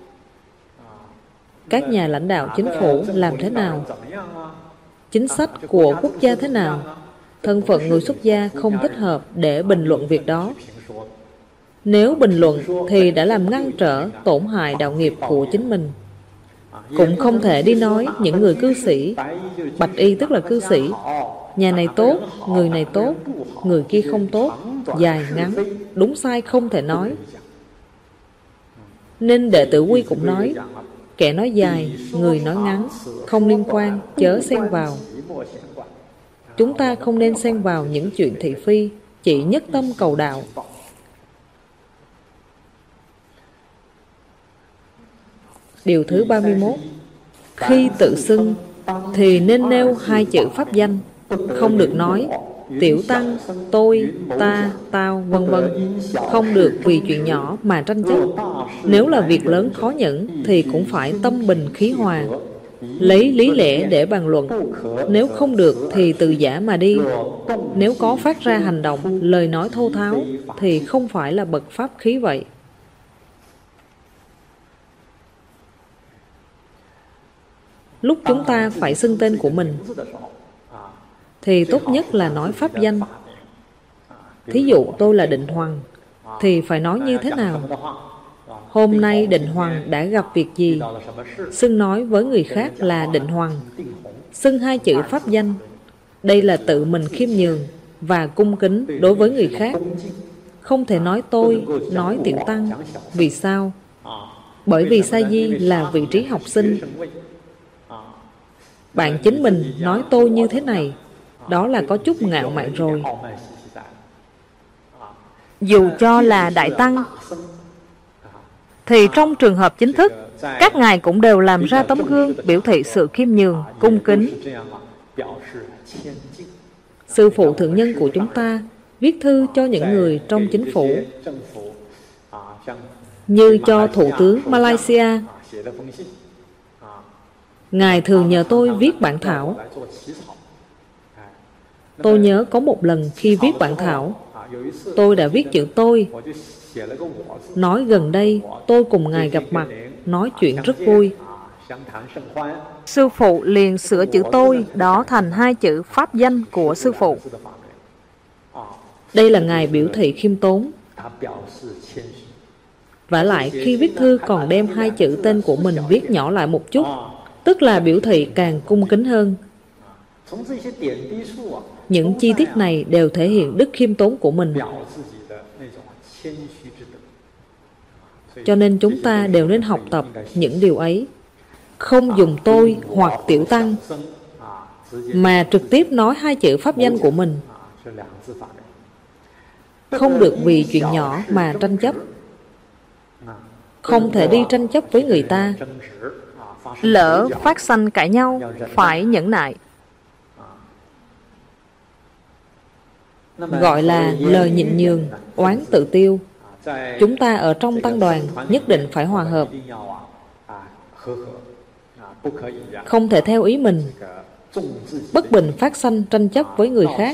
Các nhà lãnh đạo chính phủ làm thế nào? Chính sách của quốc gia thế nào? Thân phận người xuất gia không thích hợp để bình luận việc đó. Nếu bình luận thì đã làm ngăn trở, tổn hại đạo nghiệp của chính mình. Cũng không thể đi nói những người cư sĩ, bạch y tức là cư sĩ, nhà này tốt, người này tốt, người kia không tốt, dài ngắn, đúng sai không thể nói. Nên đệ tử Quy cũng nói, kẻ nói dài, người nói ngắn, không liên quan, chớ xen vào. Chúng ta không nên xen vào những chuyện thị phi, chỉ nhất tâm cầu đạo. Điều thứ ba mươi mốt. Khi tự xưng thì nên nêu hai chữ pháp danh, không được nói tiểu tăng, tôi, ta, tao, vân vân. Không được vì chuyện nhỏ mà tranh chấp. Nếu là việc lớn khó nhẫn thì cũng phải tâm bình khí hòa, lấy lý lẽ để bàn luận. Nếu không được thì từ giả mà đi. Nếu có phát ra hành động, lời nói thô tháo thì không phải là bậc pháp khí vậy. Lúc chúng ta phải xưng tên của mình thì tốt nhất là nói pháp danh. Thí dụ tôi là Định Hoằng thì phải nói như thế nào? Hôm nay Định Hoằng đã gặp việc gì? Xưng nói với người khác là Định Hoằng. Xưng hai chữ pháp danh. Đây là tự mình khiêm nhường và cung kính đối với người khác. Không thể nói tôi, nói tiểu tăng. Vì sao? Bởi vì sa di là vị trí học sinh. Bạn chính mình nói tôi như thế này, đó là có chút ngạo mạn rồi. Dù cho là đại tăng thì trong trường hợp chính thức, các ngài cũng đều làm ra tấm gương biểu thị sự khiêm nhường, cung kính. Sư phụ thượng nhân của chúng ta viết thư cho những người trong chính phủ, như cho Thủ tướng Malaysia. Ngài thường nhờ tôi viết bản thảo. Tôi nhớ có một lần khi viết bản thảo, tôi đã viết chữ tôi. Nói gần đây tôi cùng Ngài gặp mặt, nói chuyện rất vui. Sư phụ liền sửa chữ tôi đó thành hai chữ pháp danh của sư phụ. Đây là Ngài biểu thị khiêm tốn. Vả lại khi viết thư còn đem hai chữ tên của mình viết nhỏ lại một chút, tức là biểu thị càng cung kính hơn. Những chi tiết này đều thể hiện đức khiêm tốn của mình. Cho nên chúng ta đều nên học tập những điều ấy. Không dùng tôi hoặc tiểu tăng, mà trực tiếp nói hai chữ pháp danh của mình. Không được vì chuyện nhỏ mà tranh chấp. Không thể đi tranh chấp với người ta. Lỡ phát sanh cãi nhau, phải nhẫn nại. Gọi là lời nhịn nhường, oán tự tiêu. Chúng ta ở trong tăng đoàn nhất định phải hòa hợp. Không thể theo ý mình, bất bình phát sanh tranh chấp với người khác.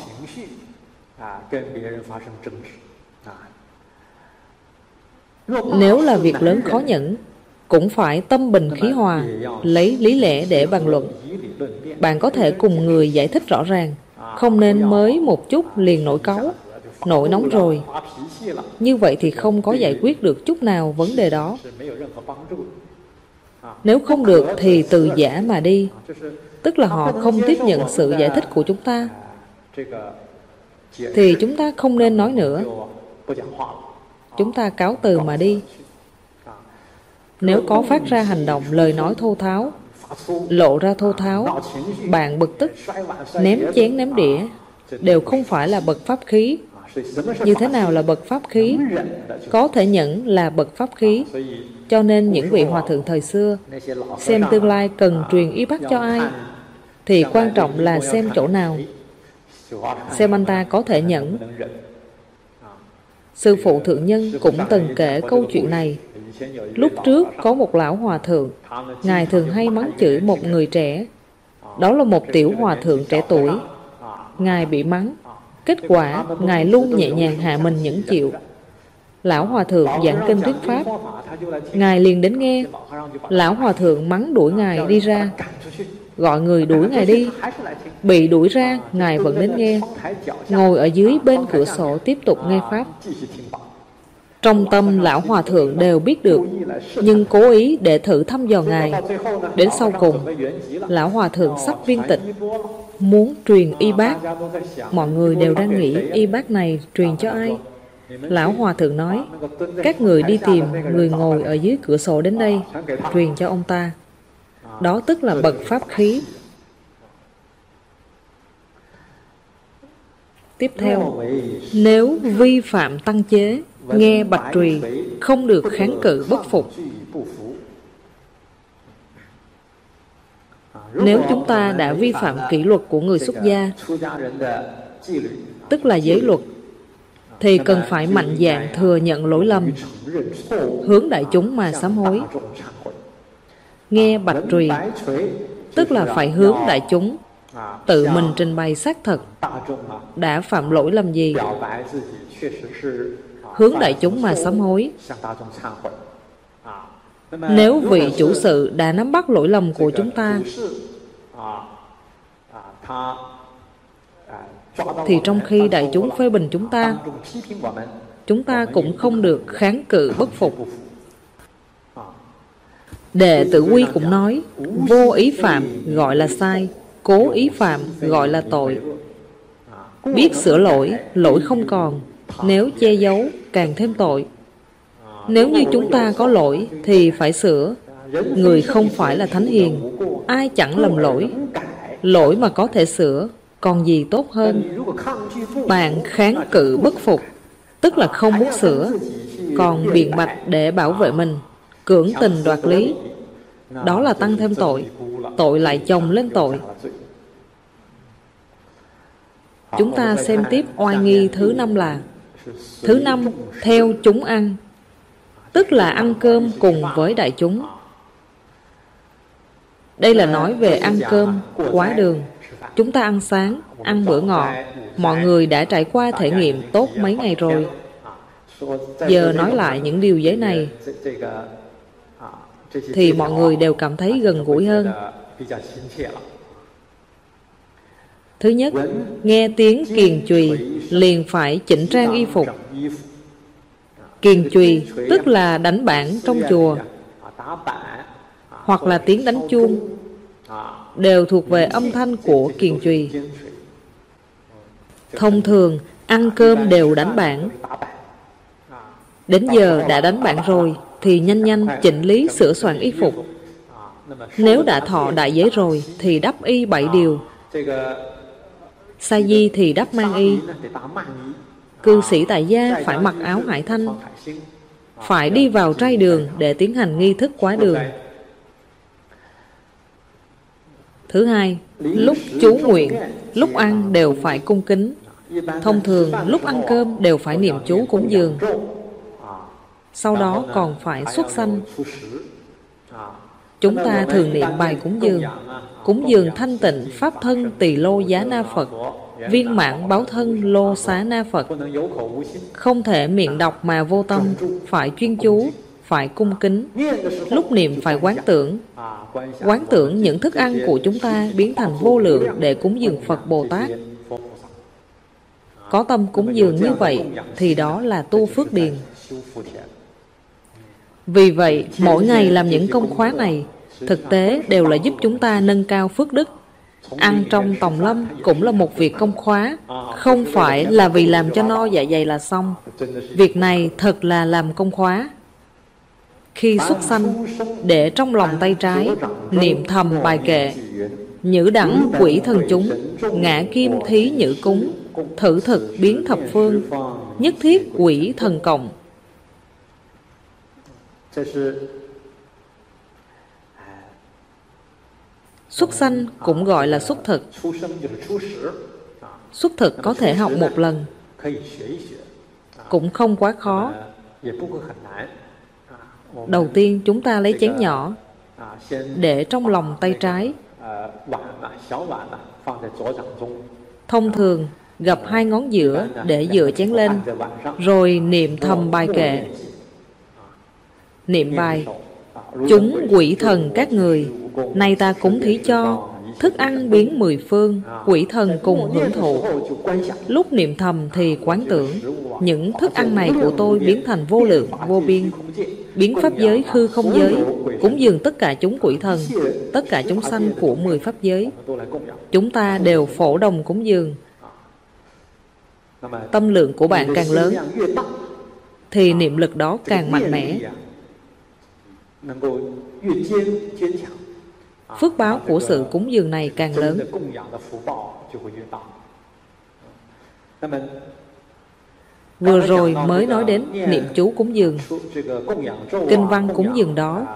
Nếu là việc lớn khó nhẫn, cũng phải tâm bình khí hòa, lấy lý lẽ để bàn luận. Bạn có thể cùng người giải thích rõ ràng, không nên mới một chút liền nổi cáu, nổi nóng rồi. Như vậy thì không có giải quyết được chút nào vấn đề đó. Nếu không được thì từ giả mà đi, tức là họ không tiếp nhận sự giải thích của chúng ta, thì chúng ta không nên nói nữa. Chúng ta cáo từ mà đi. Nếu có phát ra hành động lời nói thô tháo, lộ ra thô tháo, bạn bực tức, ném chén ném đĩa, đều không phải là bậc pháp khí. Như thế nào là bậc pháp khí? Có thể nhẫn là bậc pháp khí. Cho nên những vị hòa thượng thời xưa xem tương lai cần truyền y bác cho ai, thì quan trọng là xem chỗ nào, xem anh ta có thể nhẫn. Sư phụ thượng nhân cũng từng kể câu chuyện này. Lúc trước có một lão hòa thượng, Ngài thường hay mắng chửi một người trẻ. Đó là một tiểu hòa thượng trẻ tuổi. Ngài bị mắng, kết quả Ngài luôn nhẹ nhàng hạ mình nhẫn chịu. Lão hòa thượng giảng kinh thuyết pháp, Ngài liền đến nghe. Lão hòa thượng mắng đuổi Ngài đi ra, gọi người đuổi Ngài đi. Bị đuổi ra, Ngài vẫn đến nghe, ngồi ở dưới bên cửa sổ tiếp tục nghe pháp. Trong tâm lão hòa thượng đều biết được, nhưng cố ý để thử thăm dò Ngài. Đến sau cùng, lão hòa thượng sắp viên tịch, muốn truyền y bác. Mọi người đều đang nghĩ y bác này truyền cho ai. Lão hòa thượng nói, các người đi tìm người ngồi ở dưới cửa sổ đến đây, truyền cho ông ta. Đó tức là bậc pháp khí. Tiếp theo, nếu vi phạm tăng chế, nghe bạch trùy, không được kháng cự bất phục. Nếu chúng ta đã vi phạm kỷ luật của người xuất gia, tức là giới luật, thì cần phải mạnh dạn thừa nhận lỗi lầm, hướng đại chúng mà sám hối. Nghe bạch trùy, tức là phải hướng đại chúng tự mình trình bày xác thật đã phạm lỗi lầm gì, hướng đại chúng mà sám hối. Nếu vị chủ sự đã nắm bắt lỗi lầm của chúng ta, thì trong khi đại chúng phê bình chúng ta, chúng ta cũng không được kháng cự bất phục. Đệ Tử Quy cũng nói, vô ý phạm gọi là sai, cố ý phạm gọi là tội. Biết sửa lỗi, lỗi không còn, nếu che giấu càng thêm tội. Nếu như chúng ta có lỗi thì phải sửa. Người không phải là thánh hiền, ai chẳng lầm lỗi. Lỗi mà có thể sửa, còn gì tốt hơn. Bạn kháng cự bất phục, tức là không muốn sửa, còn biện bạch để bảo vệ mình, cưỡng tình đoạt lý, đó là tăng thêm tội, tội lại chồng lên tội. Chúng ta xem tiếp oai nghi thứ năm là: thứ năm, theo chúng ăn, tức là ăn cơm cùng với đại chúng. Đây là nói về ăn cơm quá đường. Chúng ta ăn sáng, ăn bữa ngọ, mọi người đã trải qua thể nghiệm tốt mấy ngày rồi. Giờ nói lại những điều giới này thì mọi người đều cảm thấy gần gũi hơn. Thứ nhất, nghe tiếng kiền chùy liền phải chỉnh trang y phục. Kiền chùy tức là đánh bảng trong chùa, hoặc là tiếng đánh chuông, đều thuộc về âm thanh của kiền chùy. Thông thường ăn cơm đều đánh bảng. Đến giờ đã đánh bảng rồi thì nhanh nhanh chỉnh lý sửa soạn y phục. Nếu đã thọ đại giới rồi thì đắp y bảy điều. Sa di thì đắp mang y. Cư sĩ tại gia phải mặc áo hải thanh, phải đi vào trai đường để tiến hành nghi thức quá đường. Thứ hai, lúc chú nguyện, lúc ăn đều phải cung kính. Thông thường lúc ăn cơm đều phải niệm chú cúng dường, sau đó còn phải xuất sanh. Chúng ta thường niệm bài cúng dường: cúng dường thanh tịnh pháp thân tỳ lô giá na Phật, viên mãn báo thân lô xá na Phật. Không thể miệng đọc mà vô tâm, phải chuyên chú, phải cung kính. Lúc niệm phải quán tưởng, quán tưởng những thức ăn của chúng ta biến thành vô lượng để cúng dường Phật Bồ Tát. Có tâm cúng dường như vậy thì đó là tu phước điền. Vì vậy, mỗi ngày làm những công khóa này, thực tế đều là giúp chúng ta nâng cao phước đức. Ăn trong tòng lâm cũng là một việc công khóa, không phải là vì làm cho no dạ dày là xong. Việc này thật là làm công khóa. Khi xuất sanh, để trong lòng tay trái, niệm thầm bài kệ: nhữ đẳng quỷ thần chúng, ngã kim thí nhữ cúng, thử thực biến thập phương, nhất thiết quỷ thần cộng. Xuất sanh cũng gọi là xuất thực. Xuất thực có thể học một lần, cũng không quá khó. Đầu tiên chúng ta lấy chén nhỏ để trong lòng tay trái. Thông thường gập hai ngón giữa để dựa chén lên, rồi niệm thầm bài kệ. Niệm bài: chúng quỷ thần các người, nay ta cúng thí cho, thức ăn biến mười phương, quỷ thần cùng hưởng thụ. Lúc niệm thầm thì quán tưởng những thức ăn này của tôi biến thành vô lượng, vô biên, biến pháp giới hư không giới, cúng dường tất cả chúng quỷ thần, tất cả chúng sanh của mười pháp giới. Chúng ta đều phổ đồng cúng dường. Tâm lượng của bạn càng lớn thì niệm lực đó càng mạnh mẽ. Phước báo của sự cúng dường này càng lớn. Vừa rồi mới nói đến niệm chú cúng dường. Kinh văn cúng dường đó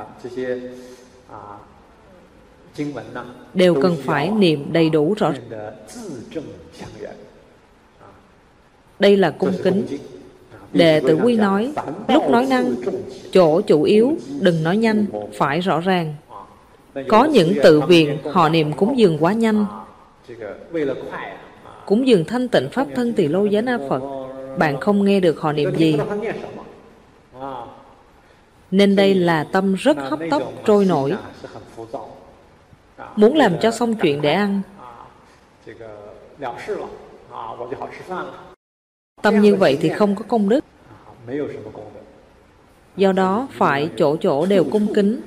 đều cần phải niệm đầy đủ rõ. Đây là cung kính. Đệ tử Quy nói, lúc nói năng, chỗ chủ yếu, đừng nói nhanh, phải rõ ràng. Có những tự viện họ niệm cúng dường quá nhanh. Cúng dường thanh tịnh Pháp thân Tỳ Lô Giá Na Phật, bạn không nghe được họ niệm gì. Nên đây là tâm rất hấp tấp, trôi nổi. Muốn làm cho xong chuyện để ăn. Tâm như vậy thì không có công đức. Do đó phải chỗ chỗ đều cung kính.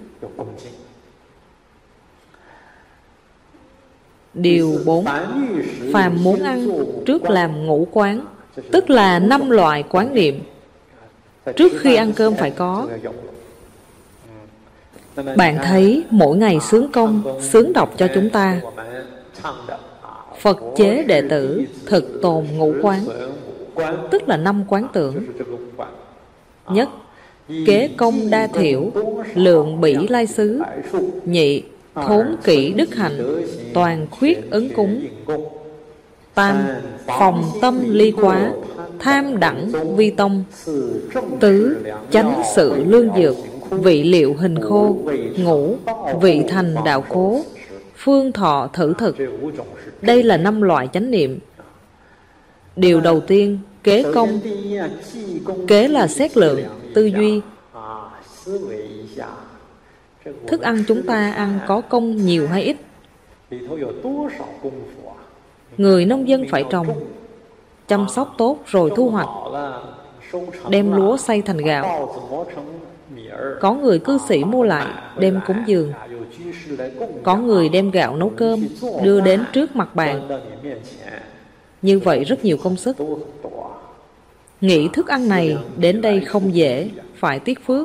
Điều bốn. Phàm muốn ăn, trước làm ngũ quán, tức là năm loại quán niệm. Trước khi ăn cơm phải có. Bạn thấy mỗi ngày sướng công, sướng đọc cho chúng ta. Phật chế đệ tử thực tồn ngũ quán, tức là năm quán tưởng. Nhất, kế công đa thiểu, lượng bỉ lai xứ. Nhị, thốn kỹ đức hạnh, toàn khuyết ứng cúng. Tam, phòng tâm ly khóa, tham đẳng vi tông. Tứ, chánh sự lương dược, vị liệu hình khô. Ngũ, vị thành đạo cố, phương thọ thử thực. Đây là năm loại chánh niệm. Điều đầu tiên, kế công. Kế là xét lượng, tư duy. Thức ăn chúng ta ăn có công nhiều hay ít? Người nông dân phải trồng, chăm sóc tốt rồi thu hoạch, đem lúa xay thành gạo. Có người cư sĩ mua lại, đem cúng dường. Có người đem gạo nấu cơm, đưa đến trước mặt bạn. Như vậy rất nhiều công sức. Nghĩ thức ăn này đến đây không dễ, phải tiếc phước.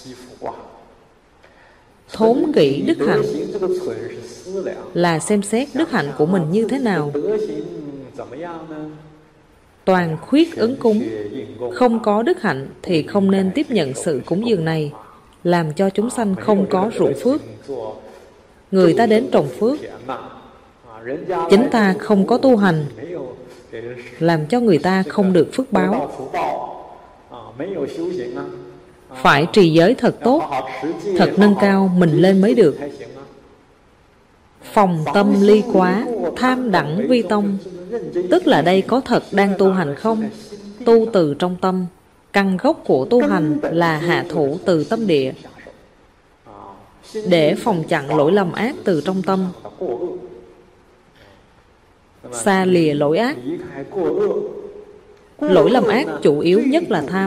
Thốn kỹ đức hạnh là xem xét đức hạnh của mình như thế nào. Toàn khuyết ứng cúng. Không có đức hạnh thì không nên tiếp nhận sự cúng dường này, làm cho chúng sanh không có ruộng phước. Người ta đến trồng phước, chính ta không có tu hành, làm cho người ta không được phước báo. Phải trì giới thật tốt, thật nâng cao mình lên mới được. Phòng tâm ly quá, tham đẳng vi tông. Tức là đây có thật đang tu hành không? Tu từ trong tâm. Căn gốc của tu hành là hạ thủ từ tâm địa, để phòng chặn lỗi lầm ác từ trong tâm. Xa lìa lỗi ác. Lỗi lầm ác chủ yếu nhất là tham.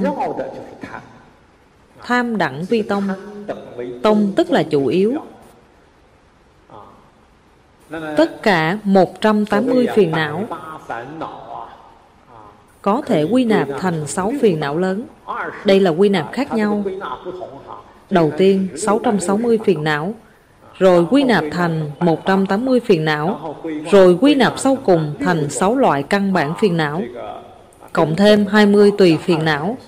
Tham đẳng vi tông. Tông tức là chủ yếu. Tất cả một trăm tám mươi phiền não có thể quy nạp thành sáu phiền não lớn. Đây là quy nạp khác nhau. Đầu tiên sáu trăm sáu mươi phiền não, rồi quy nạp thành một trăm tám mươi phiền não, rồi quy nạp sau cùng thành sáu loại căn bản phiền não, cộng thêm hai mươi tùy phiền não.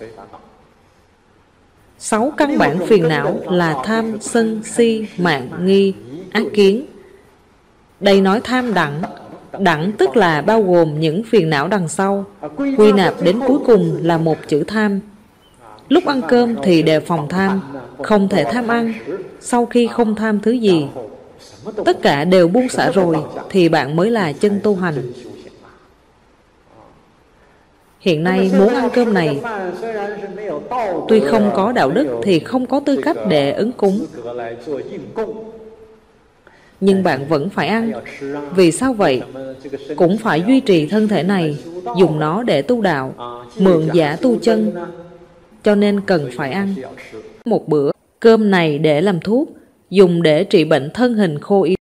Sáu căn bản phiền não là tham, sân, si, mạn, nghi, ác kiến. Đây nói tham đẳng. Đẳng tức là bao gồm những phiền não đằng sau, quy nạp đến cuối cùng là một chữ tham. Lúc ăn cơm thì đề phòng tham, không thể tham ăn. Sau khi không tham thứ gì, tất cả đều buông xả rồi, thì bạn mới là chân tu hành. Hiện nay muốn ăn cơm này, tuy không có đạo đức thì không có tư cách để ứng cúng, nhưng bạn vẫn phải ăn. Vì sao vậy? Cũng phải duy trì thân thể này, dùng nó để tu đạo, mượn giả tu chân, cho nên cần phải ăn. Một bữa cơm này để làm thuốc, dùng để trị bệnh thân hình khô yếu.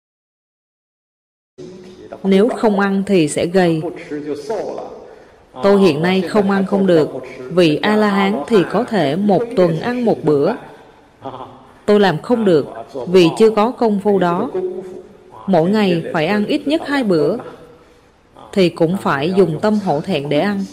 Nếu không ăn thì sẽ gầy. Tôi hiện nay không ăn không được, vì A-la-hán thì có thể một tuần ăn một bữa. Tôi làm không được, vì chưa có công phu đó. Mỗi ngày phải ăn ít nhất hai bữa, thì cũng phải dùng tâm hổ thẹn để ăn.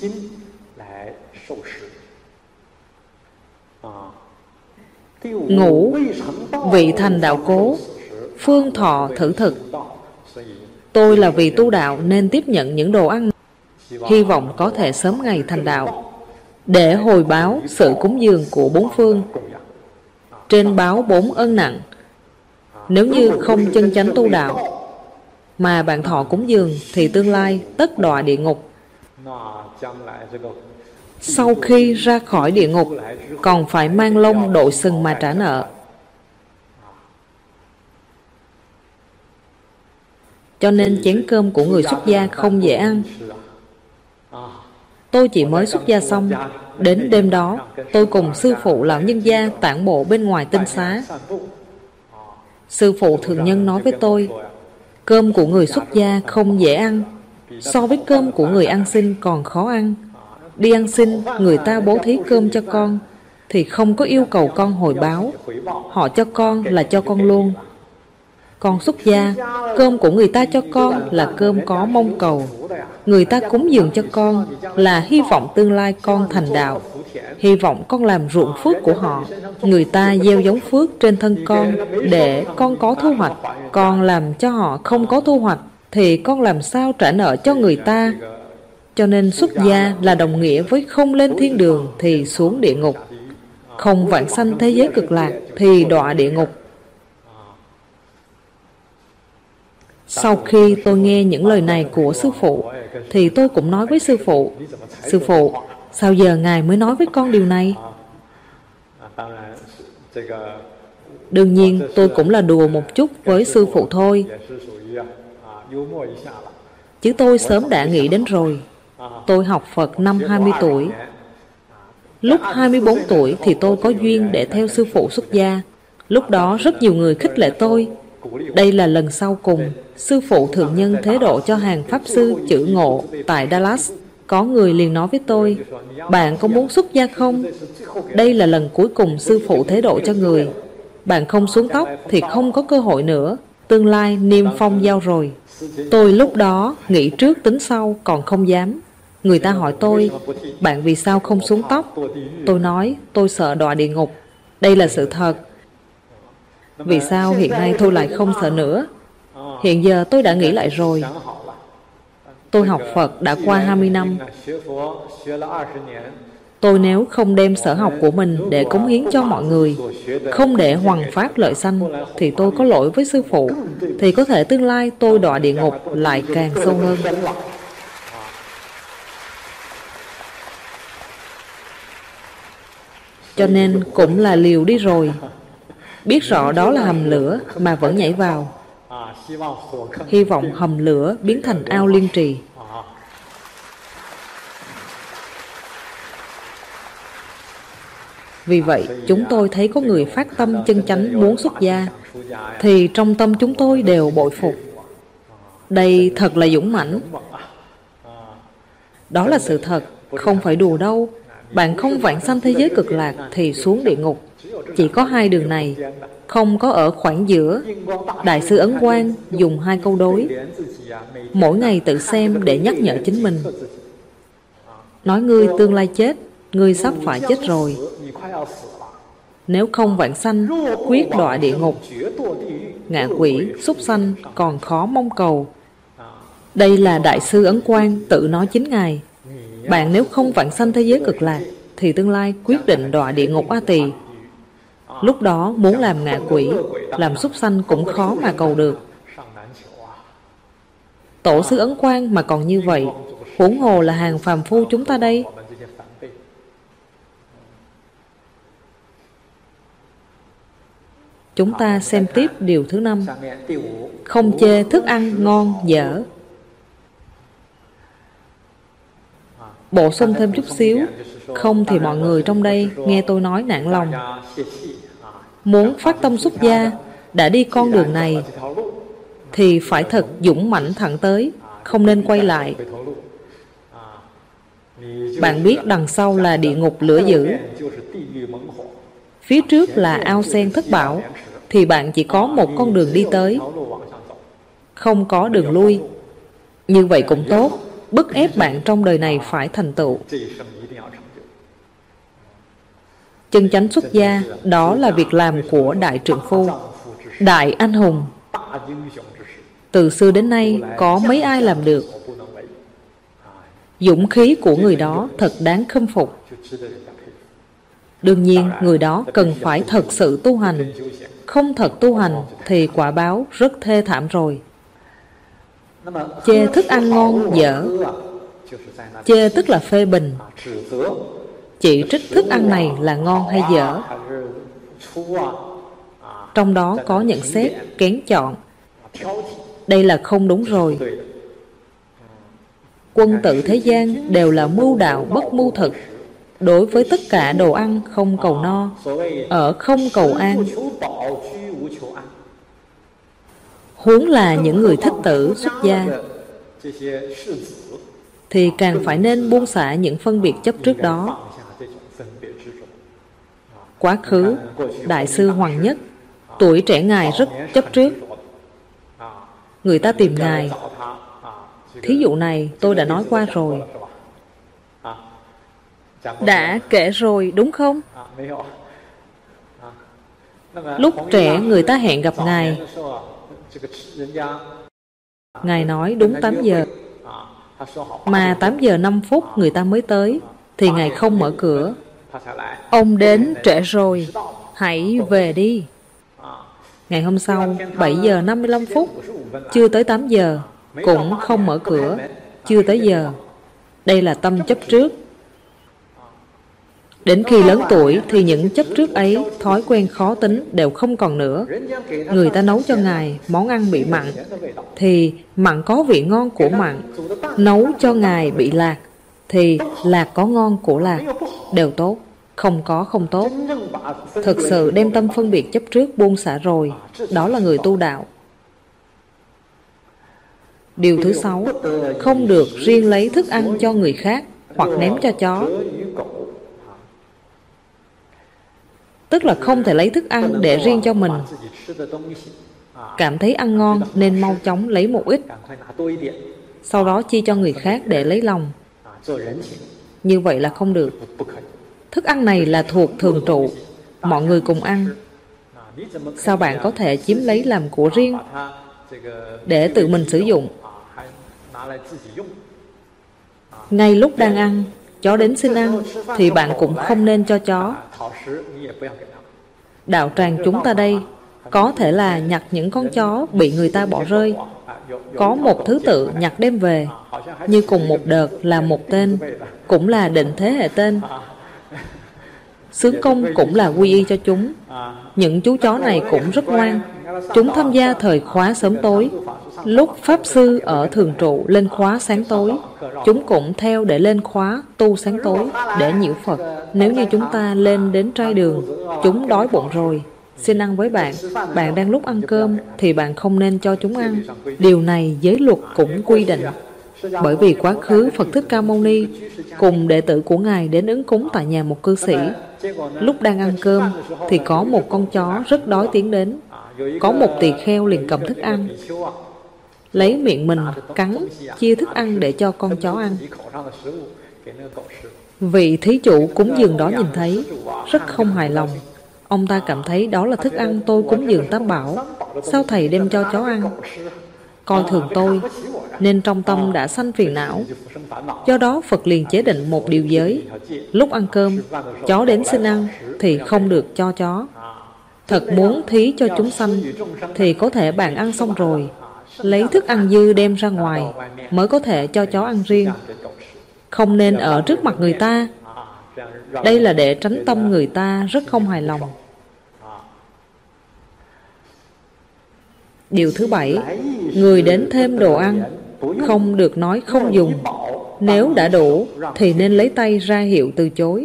Ngũ, vị thành đạo cố, phương thọ thử thực. Tôi là vì tu đạo nên tiếp nhận những đồ ăn. hy vọng có thể sớm ngày thành đạo, để hồi báo sự cúng dường của bốn phương, trên báo bốn ân nặng. Nếu như không chân chánh tu đạo mà bạn thọ cúng dường thì tương lai tất đọa địa ngục. Sau khi ra khỏi địa ngục còn phải mang lông đội sừng mà trả nợ. Cho nên chén cơm của người xuất gia không dễ ăn. Tôi chỉ mới xuất gia xong, đến đêm đó tôi cùng sư phụ lão nhân gia tản bộ bên ngoài tinh xá. Sư phụ thượng nhân nói với tôi, cơm của người xuất gia không dễ ăn, so với cơm của người ăn xin còn khó ăn. Đi ăn xin, người ta bố thí cơm cho con thì không có yêu cầu con hồi báo, họ cho con là cho con luôn. Con xuất gia, cơm của người ta cho con là cơm có mong cầu. Người ta cúng dường cho con là hy vọng tương lai con thành đạo, hy vọng con làm ruộng phước của họ. Người ta gieo giống phước trên thân con để con có thu hoạch. Con làm cho họ không có thu hoạch thì con làm sao trả nợ cho người ta? Cho nên xuất gia là đồng nghĩa với không lên thiên đường thì xuống địa ngục, không vãng sanh thế giới cực lạc thì đọa địa ngục. Sau khi tôi nghe những lời này của sư phụ thì tôi cũng nói với sư phụ, sư phụ, sao giờ ngài mới nói với con điều này? Đương nhiên tôi cũng là đùa một chút với sư phụ thôi, chứ tôi sớm đã nghĩ đến rồi. Tôi học Phật năm hai mươi tuổi. Lúc hai mươi bốn tuổi thì tôi có duyên để theo sư phụ xuất gia. Lúc đó rất nhiều người khích lệ tôi. Đây là lần sau cùng sư phụ thượng nhân thế độ cho hàng pháp sư chữ Ngộ tại Dallas. Có người liền nói với tôi, bạn có muốn xuất gia không? Đây là lần cuối cùng sư phụ thế độ cho người. Bạn không xuống tóc thì không có cơ hội nữa. Tương lai niêm phong giao rồi. Tôi lúc đó nghĩ trước tính sau, còn không dám. Người ta hỏi tôi, bạn vì sao không xuống tóc? Tôi nói, tôi sợ đọa địa ngục. Đây là sự thật. Vì sao hiện nay tôi lại không sợ nữa? Hiện giờ tôi đã nghĩ lại rồi. Tôi học Phật đã qua hai mươi năm. Tôi nếu không đem sở học của mình để cống hiến cho mọi người, không để hoằng pháp lợi sanh, thì tôi có lỗi với sư phụ, thì có thể tương lai tôi đọa địa ngục lại càng sâu hơn. Cho nên cũng là liều đi rồi. Biết rõ đó là hầm lửa mà vẫn nhảy vào. Hy vọng hầm lửa biến thành ao liên trì. Vì vậy, chúng tôi thấy có người phát tâm chân chánh muốn xuất gia, thì trong tâm chúng tôi đều bội phục. Đây thật là dũng mãnh. Đó là sự thật, không phải đùa đâu. Bạn không vãng sanh thế giới cực lạc thì xuống địa ngục. Chỉ có hai đường này, không có ở khoảng giữa. Đại sư Ấn Quang dùng hai câu đối, mỗi ngày tự xem để nhắc nhở chính mình. Nói ngươi tương lai chết, ngươi sắp phải chết rồi. Nếu không vãng sanh, quyết đọa địa ngục. Ngạ quỷ, súc sanh còn khó mong cầu. Đây là Đại sư Ấn Quang tự nói chính ngài. Bạn nếu không vãng sanh thế giới cực lạc thì tương lai quyết định đọa địa ngục A Tỳ. Lúc đó muốn làm ngạ quỷ, làm súc sanh cũng khó mà cầu được. Tổ sư Ấn Quang mà còn như vậy, huống hồ là hàng phàm phu chúng ta đây. Chúng ta xem tiếp điều thứ năm. Không chê thức ăn ngon dở. Bổ sung thêm chút xíu, không thì mọi người trong đây nghe tôi nói nản lòng. Muốn phát tâm xuất gia, đã đi con đường này thì phải thật dũng mãnh thẳng tới, không nên quay lại. Bạn biết đằng sau là địa ngục lửa dữ, phía trước là ao sen thất bảo, thì bạn chỉ có một con đường đi tới, không có đường lui. Như vậy cũng tốt, bức ép bạn trong đời này phải thành tựu. Chân chánh xuất gia, đó là việc làm của đại trượng phu, đại anh hùng. Từ xưa đến nay có mấy ai làm được. Dũng khí của người đó thật đáng khâm phục. Đương nhiên, người đó cần phải thật sự tu hành. Không thật tu hành thì quả báo rất thê thảm rồi. Chê thức ăn ngon dở. Chê tức là phê bình, chỉ trích thức ăn này là ngon hay dở. Trong đó có nhận xét, kén chọn. Đây là không đúng rồi. Quân tử thế gian đều là mưu đạo bất mưu thực. Đối với tất cả đồ ăn không cầu no, ở không cầu an. Huống là những người thích tử xuất gia thì càng phải nên buông xả những phân biệt chấp trước đó. Quá khứ, Đại sư Hoàng Nhất, tuổi trẻ Ngài rất chấp trước. Người ta tìm Ngài. Thí dụ này tôi đã nói qua rồi. Đã kể rồi đúng không? Lúc trẻ người ta hẹn gặp Ngài. Ngài nói đúng tám giờ. Mà tám giờ năm phút người ta mới tới thì Ngài không mở cửa. Ông đến trễ rồi, hãy về đi. Ngày hôm sau bảy giờ năm mươi lăm phút, chưa tới tám giờ, cũng không mở cửa, chưa tới giờ. Đây là tâm chấp trước. Đến khi lớn tuổi thì những chấp trước ấy, thói quen khó tính đều không còn nữa. Người ta nấu cho Ngài món ăn bị mặn thì mặn có vị ngon của mặn. Nấu cho Ngài bị lạc thì lạc có ngon của lạc. Đều tốt, không có không tốt. Thực sự đem tâm phân biệt chấp trước buông xả rồi, đó là người tu đạo. Điều thứ sáu, không được riêng lấy thức ăn cho người khác hoặc ném cho chó. Tức là không thể lấy thức ăn để riêng cho mình. Cảm thấy ăn ngon nên mau chóng lấy một ít, sau đó chia cho người khác để lấy lòng. Như vậy là không được. Thức ăn này là thuộc thường trụ, mọi người cùng ăn. Sao bạn có thể chiếm lấy làm của riêng để tự mình sử dụng? Ngay lúc đang ăn, chó đến xin ăn thì bạn cũng không nên cho chó. Đạo tràng chúng ta đây có thể là nhặt những con chó bị người ta bỏ rơi, có một thứ tự nhặt đem về, như cùng một đợt là một tên, cũng là định thế hệ tên. Xướng công cũng là quy y cho chúng. Những chú chó này cũng rất ngoan. Chúng tham gia thời khóa sớm tối. Lúc Pháp Sư ở thường trụ lên khóa sáng tối, chúng cũng theo để lên khóa tu sáng tối để nhiễu Phật. Nếu như chúng ta lên đến trai đường, chúng đói bụng rồi, xin ăn với bạn, bạn đang lúc ăn cơm thì bạn không nên cho chúng ăn. Điều này giới luật cũng quy định. Bởi vì quá khứ Phật Thích Ca Mâu Ni cùng đệ tử của Ngài đến ứng cúng tại nhà một cư sĩ. Lúc đang ăn cơm thì có một con chó rất đói tiến đến. Có một tỳ kheo liền cầm thức ăn, lấy miệng mình cắn, chia thức ăn để cho con chó ăn. Vị thí chủ cúng dường đó nhìn thấy, rất không hài lòng. Ông ta cảm thấy đó là thức ăn tôi cúng dường Tam Bảo, sao thầy đem cho chó ăn? Coi thường tôi, nên trong tâm đã sanh phiền não. Do đó Phật liền chế định một điều giới. Lúc ăn cơm, chó đến xin ăn thì không được cho chó. Thật muốn thí cho chúng sanh thì có thể bạn ăn xong rồi, lấy thức ăn dư đem ra ngoài mới có thể cho chó ăn riêng. Không nên ở trước mặt người ta. Đây là để tránh tâm người ta rất không hài lòng. Điều thứ bảy, người đến thêm đồ ăn không được nói không dùng. Nếu đã đủ thì nên lấy tay ra hiệu từ chối.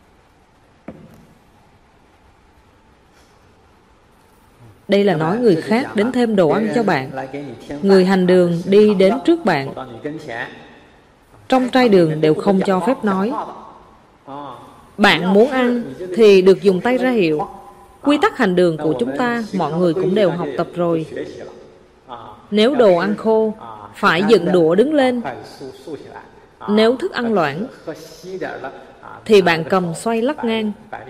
Đây là nói người khác đến thêm đồ ăn cho bạn. Người hành đường đi đến trước bạn. Trong trai đường đều không cho phép nói. Bạn muốn ăn thì được dùng tay ra hiệu. Quy tắc hành đường của chúng ta mọi người cũng đều học tập rồi. Nếu đồ ăn khô, phải dựng đũa đứng lên. Nếu thức ăn loãng thì bạn cầm xoay lắc ngang.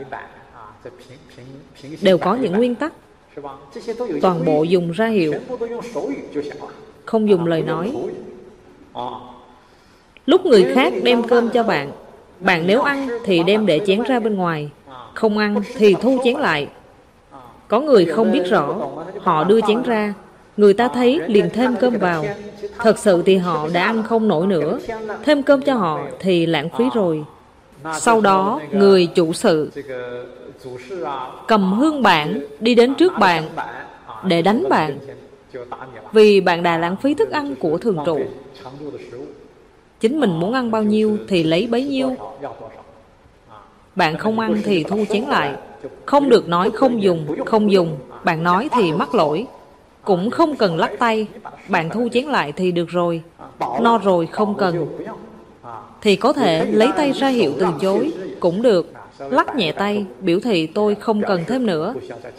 Đều có những nguyên tắc. Toàn bộ dùng ra hiệu, không dùng lời nói. Lúc người khác đem cơm cho bạn, bạn nếu ăn thì đem để chén ra bên ngoài, không ăn thì thu chén lại. Có người không biết rõ, họ đưa chén ra, người ta thấy liền thêm cơm vào. Thật sự thì họ đã ăn không nổi nữa, thêm cơm cho họ thì lãng phí rồi. Sau đó người chủ sự cầm hương bảng đi đến trước bạn để đánh bạn, vì bạn đã lãng phí thức ăn của thường trụ. Chính mình muốn ăn bao nhiêu thì lấy bấy nhiêu. Bạn không ăn thì thu chén lại. Không được nói không dùng, không dùng. Bạn nói thì mắc lỗi. Cũng không cần lắc tay, bạn thu chén lại thì được rồi. No rồi không cần thì có thể lấy tay ra hiệu từ chối cũng được. Lắc nhẹ tay biểu thị tôi không cần thêm nữa.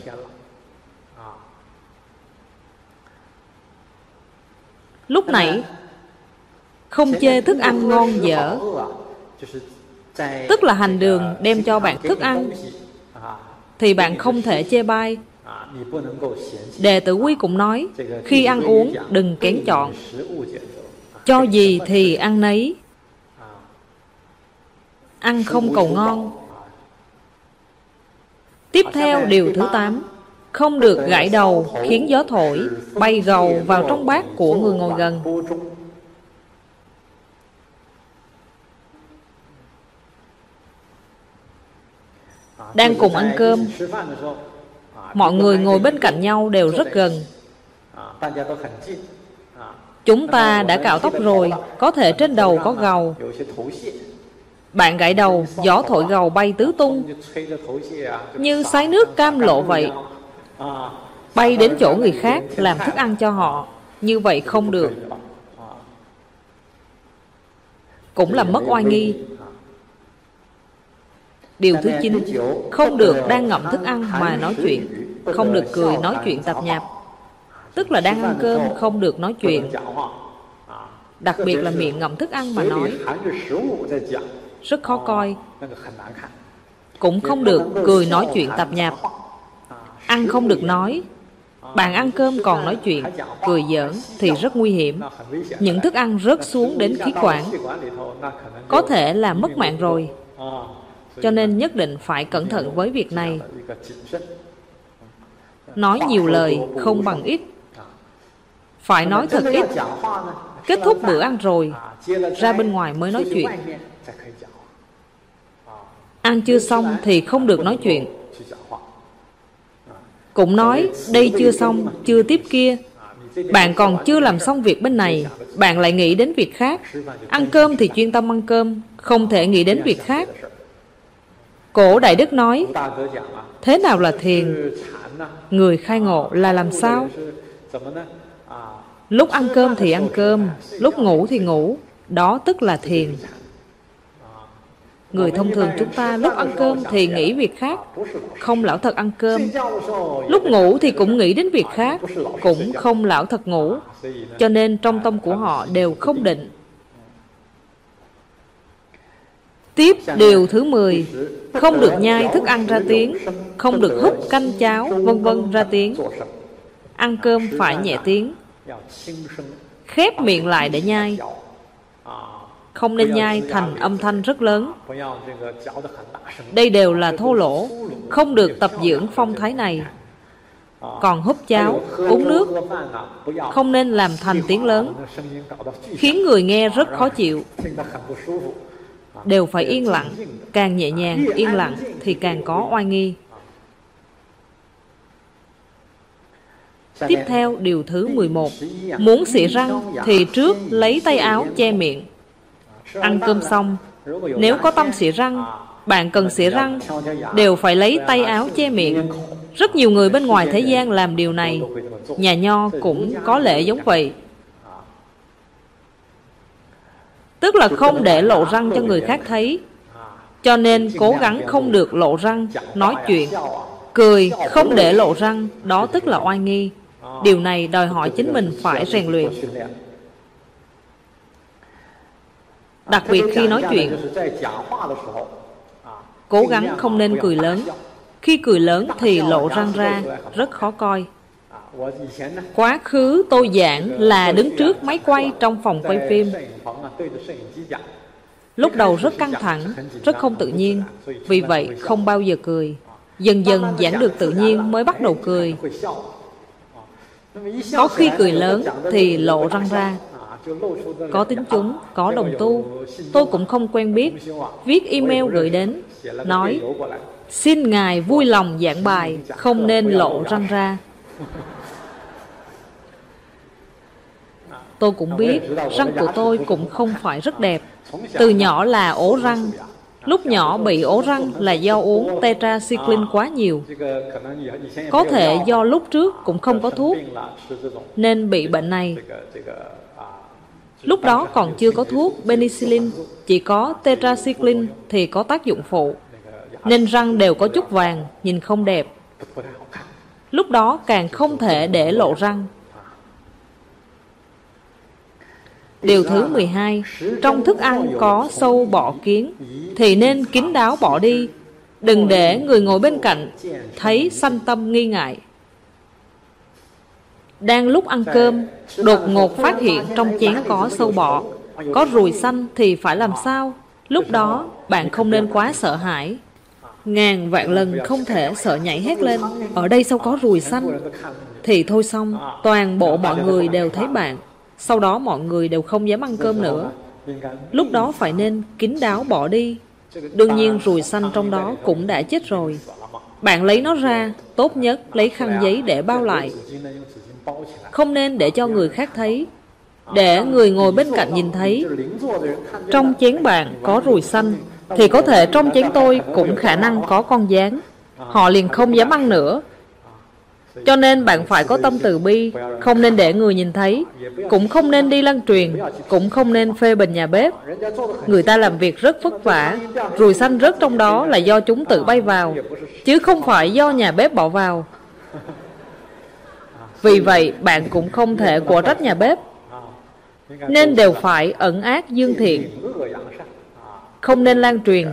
Lúc nãy không chê thức ăn ngon dở, tức là hành đường đem cho bạn thức ăn thì bạn không thể chê bai. Đệ Tử Quy cũng nói, khi ăn uống đừng kén chọn, cho gì thì ăn nấy, ăn không cầu ngon. Tiếp theo điều thứ tám, không được gãi đầu khiến gió thổi bay gầu vào trong bát của người ngồi gần. Đang cùng ăn cơm, mọi người ngồi bên cạnh nhau đều rất gần. Chúng ta đã cạo tóc rồi, có thể trên đầu có gầu. Bạn gãi đầu, gió thổi gầu bay tứ tung, như xáy nước cam lộ vậy, bay đến chỗ người khác làm thức ăn cho họ. Như vậy không được, cũng là mất oai nghi. Điều thứ chín, không được đang ngậm thức ăn mà nói chuyện. Không được cười nói chuyện tạp nhạp, tức là đang ăn cơm không được nói chuyện, đặc biệt là miệng ngậm thức ăn mà nói, rất khó coi. Cũng không được cười nói chuyện tạp nhạp. Ăn không được nói. Bạn ăn cơm còn nói chuyện, cười giỡn thì rất nguy hiểm. Những thức ăn rớt xuống đến khí quản, có thể là mất mạng rồi. Cho nên nhất định phải cẩn thận với việc này. Nói nhiều lời không bằng ít, phải nói thật ít. Kết thúc bữa ăn rồi, ra bên ngoài mới nói chuyện. Ăn chưa xong thì không được nói chuyện. Cũng nói đây chưa xong, chưa tiếp kia. Bạn còn chưa làm xong việc bên này, bạn lại nghĩ đến việc khác. Ăn cơm thì chuyên tâm ăn cơm, không thể nghĩ đến việc khác. Cổ Đại Đức nói, thế nào là thiền? Người khai ngộ là làm sao? Lúc ăn cơm thì ăn cơm, lúc ngủ thì ngủ, đó tức là thiền. Người thông thường chúng ta lúc ăn cơm thì nghĩ việc khác, không lão thật ăn cơm. Lúc ngủ thì cũng nghĩ đến việc khác, cũng không lão thật ngủ. Cho nên trong tâm của họ đều không định. Tiếp điều thứ mười, không được nhai thức ăn ra tiếng, không được húp canh cháo vân vân ra tiếng. Ăn cơm phải nhẹ tiếng, khép miệng lại để nhai. Không nên nhai thành âm thanh rất lớn. Đây đều là thô lỗ, không được tập dưỡng phong thái này. Còn húp cháo, uống nước, không nên làm thành tiếng lớn, khiến người nghe rất khó chịu. Đều phải yên lặng, càng nhẹ nhàng, yên lặng thì càng có oai nghi. Tiếp theo điều thứ mười một, muốn xị răng thì trước lấy tay áo che miệng. Ăn cơm xong, nếu có tâm xị răng, bạn cần xị răng, đều phải lấy tay áo che miệng. Rất nhiều người bên ngoài thế gian làm điều này. Nhà Nho cũng có lễ giống vậy, tức là không để lộ răng cho người khác thấy. Cho nên cố gắng không được lộ răng, nói chuyện, cười không để lộ răng, đó tức là oai nghi. Điều này đòi hỏi chính mình phải rèn luyện. Đặc biệt khi nói chuyện, cố gắng không nên cười lớn. Khi cười lớn thì lộ răng ra, rất khó coi. Quá khứ tôi giảng là đứng trước máy quay trong phòng quay phim. Lúc đầu rất căng thẳng, rất không tự nhiên, vì vậy không bao giờ cười. Dần dần giảng được tự nhiên mới bắt đầu cười. Có khi cười lớn thì lộ răng ra. Có tín chúng, có đồng tu. Tôi cũng không quen biết. Viết email gửi đến, nói xin Ngài vui lòng giảng bài, không nên lộ răng ra. Tôi cũng biết răng của tôi cũng không phải rất đẹp. Từ nhỏ là ố răng. Lúc nhỏ bị ố răng là do uống tetracycline quá nhiều. Có thể do lúc trước cũng không có thuốc nên bị bệnh này. Lúc đó còn chưa có thuốc penicillin, chỉ có tetracycline thì có tác dụng phụ, nên răng đều có chút vàng, nhìn không đẹp. Lúc đó càng không thể để lộ răng. Điều thứ mười hai, trong thức ăn có sâu bọ kiến thì nên kín đáo bỏ đi, đừng để người ngồi bên cạnh thấy sanh tâm nghi ngại. Đang lúc ăn cơm, đột ngột phát hiện trong chén có sâu bọ, có ruồi xanh thì phải làm sao? Lúc đó bạn không nên quá sợ hãi. Ngàn vạn lần không thể sợ nhảy hét lên, ở đây sao có ruồi xanh? Thì thôi xong, toàn bộ mọi người đều thấy bạn. Sau đó mọi người đều không dám ăn cơm nữa. Lúc đó phải nên kín đáo bỏ đi. Đương nhiên ruồi xanh trong đó cũng đã chết rồi. Bạn lấy nó ra, tốt nhất lấy khăn giấy để bao lại. Không nên để cho người khác thấy, để người ngồi bên cạnh nhìn thấy. Trong chén bạn có ruồi xanh thì có thể trong chén tôi cũng khả năng có con gián. Họ liền không dám ăn nữa. Cho nên bạn phải có tâm từ bi, không nên để người nhìn thấy, cũng không nên đi lan truyền, cũng không nên phê bình nhà bếp. Người ta làm việc rất vất vả, ruồi xanh rớt trong đó là do chúng tự bay vào, chứ không phải do nhà bếp bỏ vào. Vì vậy bạn cũng không thể của trách nhà bếp, nên đều phải ẩn ác dương thiện, không nên lan truyền.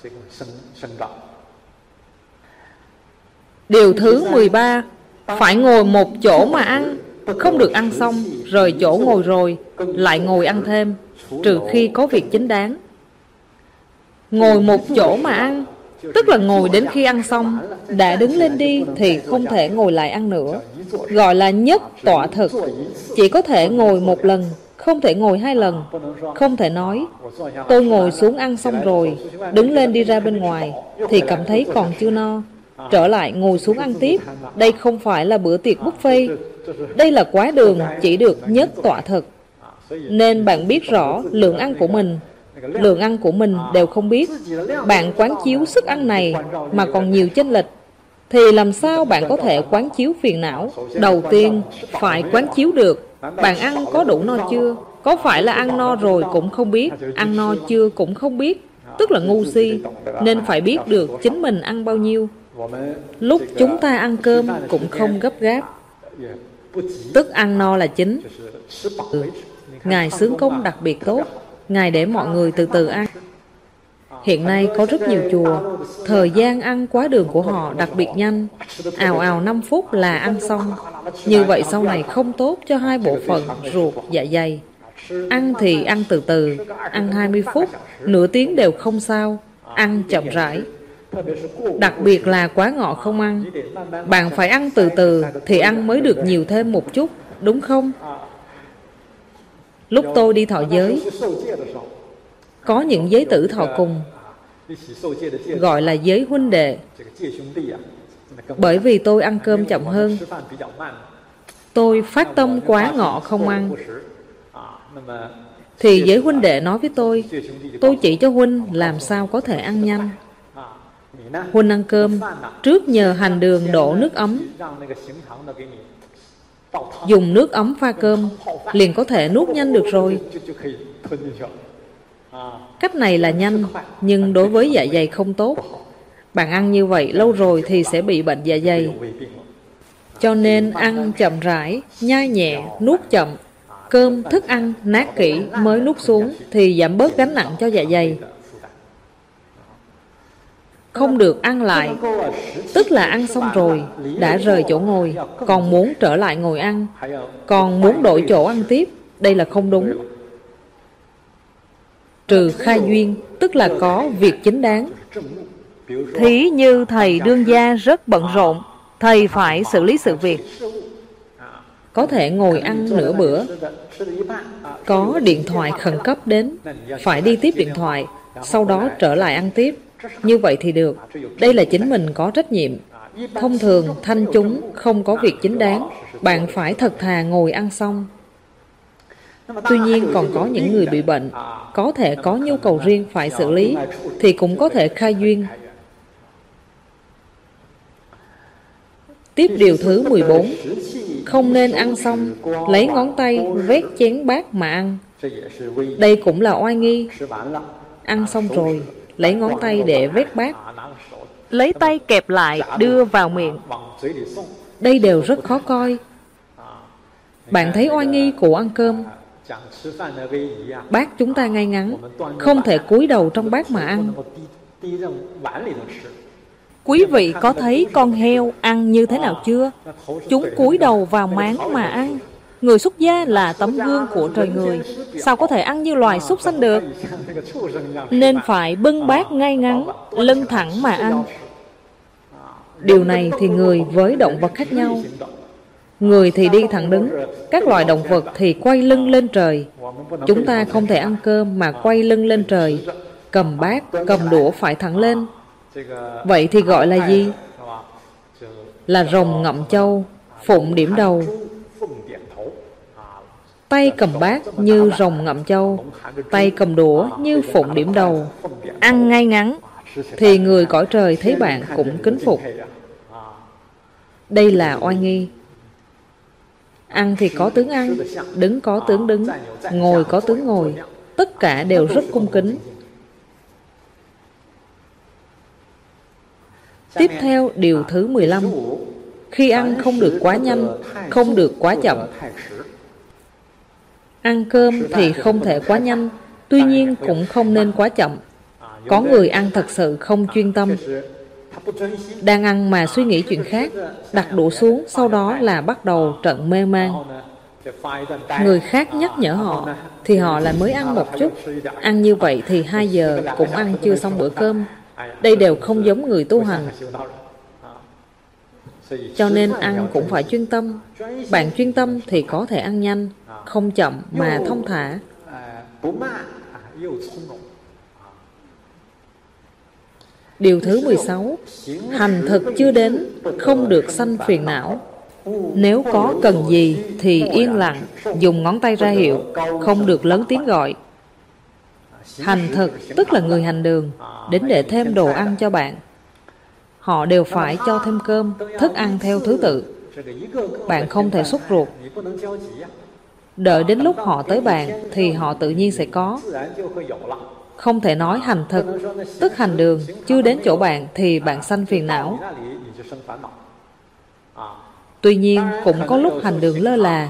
Điều thứ mười ba, phải ngồi một chỗ mà ăn, không được ăn xong rời chỗ ngồi rồi lại ngồi ăn thêm, trừ khi có việc chính đáng. Ngồi một chỗ mà ăn tức là ngồi đến khi ăn xong, đã đứng lên đi thì không thể ngồi lại ăn nữa, gọi là nhất tọa thực. Chỉ có thể ngồi một lần, không thể ngồi hai lần. Không thể nói tôi ngồi xuống ăn xong rồi, đứng lên đi ra bên ngoài thì cảm thấy còn chưa no, trở lại ngồi xuống ăn tiếp. Đây không phải là bữa tiệc buffet, đây là quá đường, chỉ được nhất tọa thực. Nên bạn biết rõ lượng ăn của mình, lượng ăn của mình đều không biết. Bạn quán chiếu sức ăn này mà còn nhiều chênh lệch, thì làm sao bạn có thể quán chiếu phiền não? Đầu tiên phải quán chiếu được bạn ăn có đủ no chưa. Có phải là ăn no rồi cũng không biết, ăn no chưa cũng không biết, tức là ngu si. Nên phải biết được chính mình ăn bao nhiêu. Lúc chúng ta ăn cơm cũng không gấp gáp, tức ăn no là chính. ừ. Ngài xướng công đặc biệt tốt, Ngài để mọi người từ từ ăn. Hiện nay có rất nhiều chùa, thời gian ăn quá đường của họ đặc biệt nhanh, ào ào năm phút là ăn xong. Như vậy sau này không tốt cho hai bộ phận ruột, dạ dày. Ăn thì ăn từ từ, ăn hai mươi phút, nửa tiếng đều không sao, ăn chậm rãi. Đặc biệt là quá ngọ không ăn. Bạn phải ăn từ từ thì ăn mới được nhiều thêm một chút, đúng không? Lúc tôi đi thọ giới, có những giới tử thọ cùng, gọi là giới huynh đệ. Bởi vì tôi ăn cơm chậm hơn, tôi phát tâm quá ngọ không ăn, thì giới huynh đệ nói với tôi, tôi chỉ cho huynh làm sao có thể ăn nhanh. Huynh ăn cơm, trước nhờ hành đường đổ nước ấm, dùng nước ấm pha cơm, liền có thể nuốt nhanh được rồi. Cách này là nhanh, nhưng đối với dạ dày không tốt. Bạn ăn như vậy lâu rồi thì sẽ bị bệnh dạ dày. Cho nên ăn chậm rãi, nhai nhẹ, nuốt chậm. Cơm, thức ăn, nát kỹ mới nuốt xuống thì giảm bớt gánh nặng cho dạ dày. không được ăn lại, tức là ăn xong rồi, đã rời chỗ ngồi, còn muốn trở lại ngồi ăn, còn muốn đổi chỗ ăn tiếp, đây là không đúng. Trừ khai duyên, tức là có việc chính đáng. Thí như thầy đương gia rất bận rộn, thầy phải xử lý sự việc, có thể ngồi ăn nửa bữa, có điện thoại khẩn cấp đến, phải đi tiếp điện thoại, sau đó trở lại ăn tiếp. Như vậy thì được. Đây là chính mình có trách nhiệm. Thông thường thanh chúng không có việc chính đáng, bạn phải thật thà ngồi ăn xong. Tuy nhiên còn có những người bị bệnh, có thể có nhu cầu riêng phải xử lý, thì cũng có thể khai duyên. Tiếp điều thứ mười bốn. Không nên ăn xong lấy ngón tay vét chén bát mà ăn. Đây cũng là oai nghi. Ăn xong rồi lấy ngón tay để vét bát, lấy tay kẹp lại đưa vào miệng, đây đều rất khó coi. Bạn thấy oai nghi của ăn cơm. Bát chúng ta ngay ngắn, không thể cúi đầu trong bát mà ăn. Quý vị có thấy con heo ăn như thế nào chưa? Chúng cúi đầu vào máng mà ăn. Người xuất gia là tấm gương của trời người, sao có thể ăn như loài súc sanh được? Nên phải bưng bát ngay ngắn, lưng thẳng mà ăn. Điều này thì người với động vật khác nhau. Người thì đi thẳng đứng, các loài động vật thì quay lưng lên trời. Chúng ta không thể ăn cơm mà quay lưng lên trời. Cầm bát, cầm đũa phải thẳng lên. Vậy thì gọi là gì? Là rồng ngậm châu, phụng điểm đầu. Tay cầm bát như rồng ngậm châu, tay cầm đũa như phụng điểm đầu. Ăn ngay ngắn, thì người cõi trời thấy bạn cũng kính phục. Đây là oai nghi. Ăn thì có tướng ăn, đứng có tướng đứng, ngồi có tướng ngồi, tất cả đều rất cung kính. Tiếp theo điều thứ mười lăm. Khi ăn không được quá nhanh, không được quá chậm. Ăn cơm thì không thể quá nhanh, tuy nhiên cũng không nên quá chậm. Có người ăn thật sự không chuyên tâm, đang ăn mà suy nghĩ chuyện khác, đặt đũa xuống, sau đó là bắt đầu trận mê man. Người khác nhắc nhở họ, thì họ lại mới ăn một chút. Ăn như vậy thì hai giờ cũng ăn chưa xong bữa cơm. Đây đều không giống người tu hành. Cho nên ăn cũng phải chuyên tâm. Bạn chuyên tâm thì có thể ăn nhanh, không chậm mà thông thả. Điều thứ mười sáu. Hành thực chưa đến, không được sanh phiền não. Nếu có cần gì thì yên lặng, dùng ngón tay ra hiệu, không được lớn tiếng gọi. Hành thực tức là người hành đường, đến để thêm đồ ăn cho bạn. Họ đều phải cho thêm cơm, thức ăn theo thứ tự. Bạn không thể sốt ruột. Đợi đến lúc họ tới bạn thì họ tự nhiên sẽ có. Không thể nói hành thực, tức hành đường, chưa đến chỗ bạn thì bạn sanh phiền não. Tuy nhiên cũng có lúc hành đường lơ là,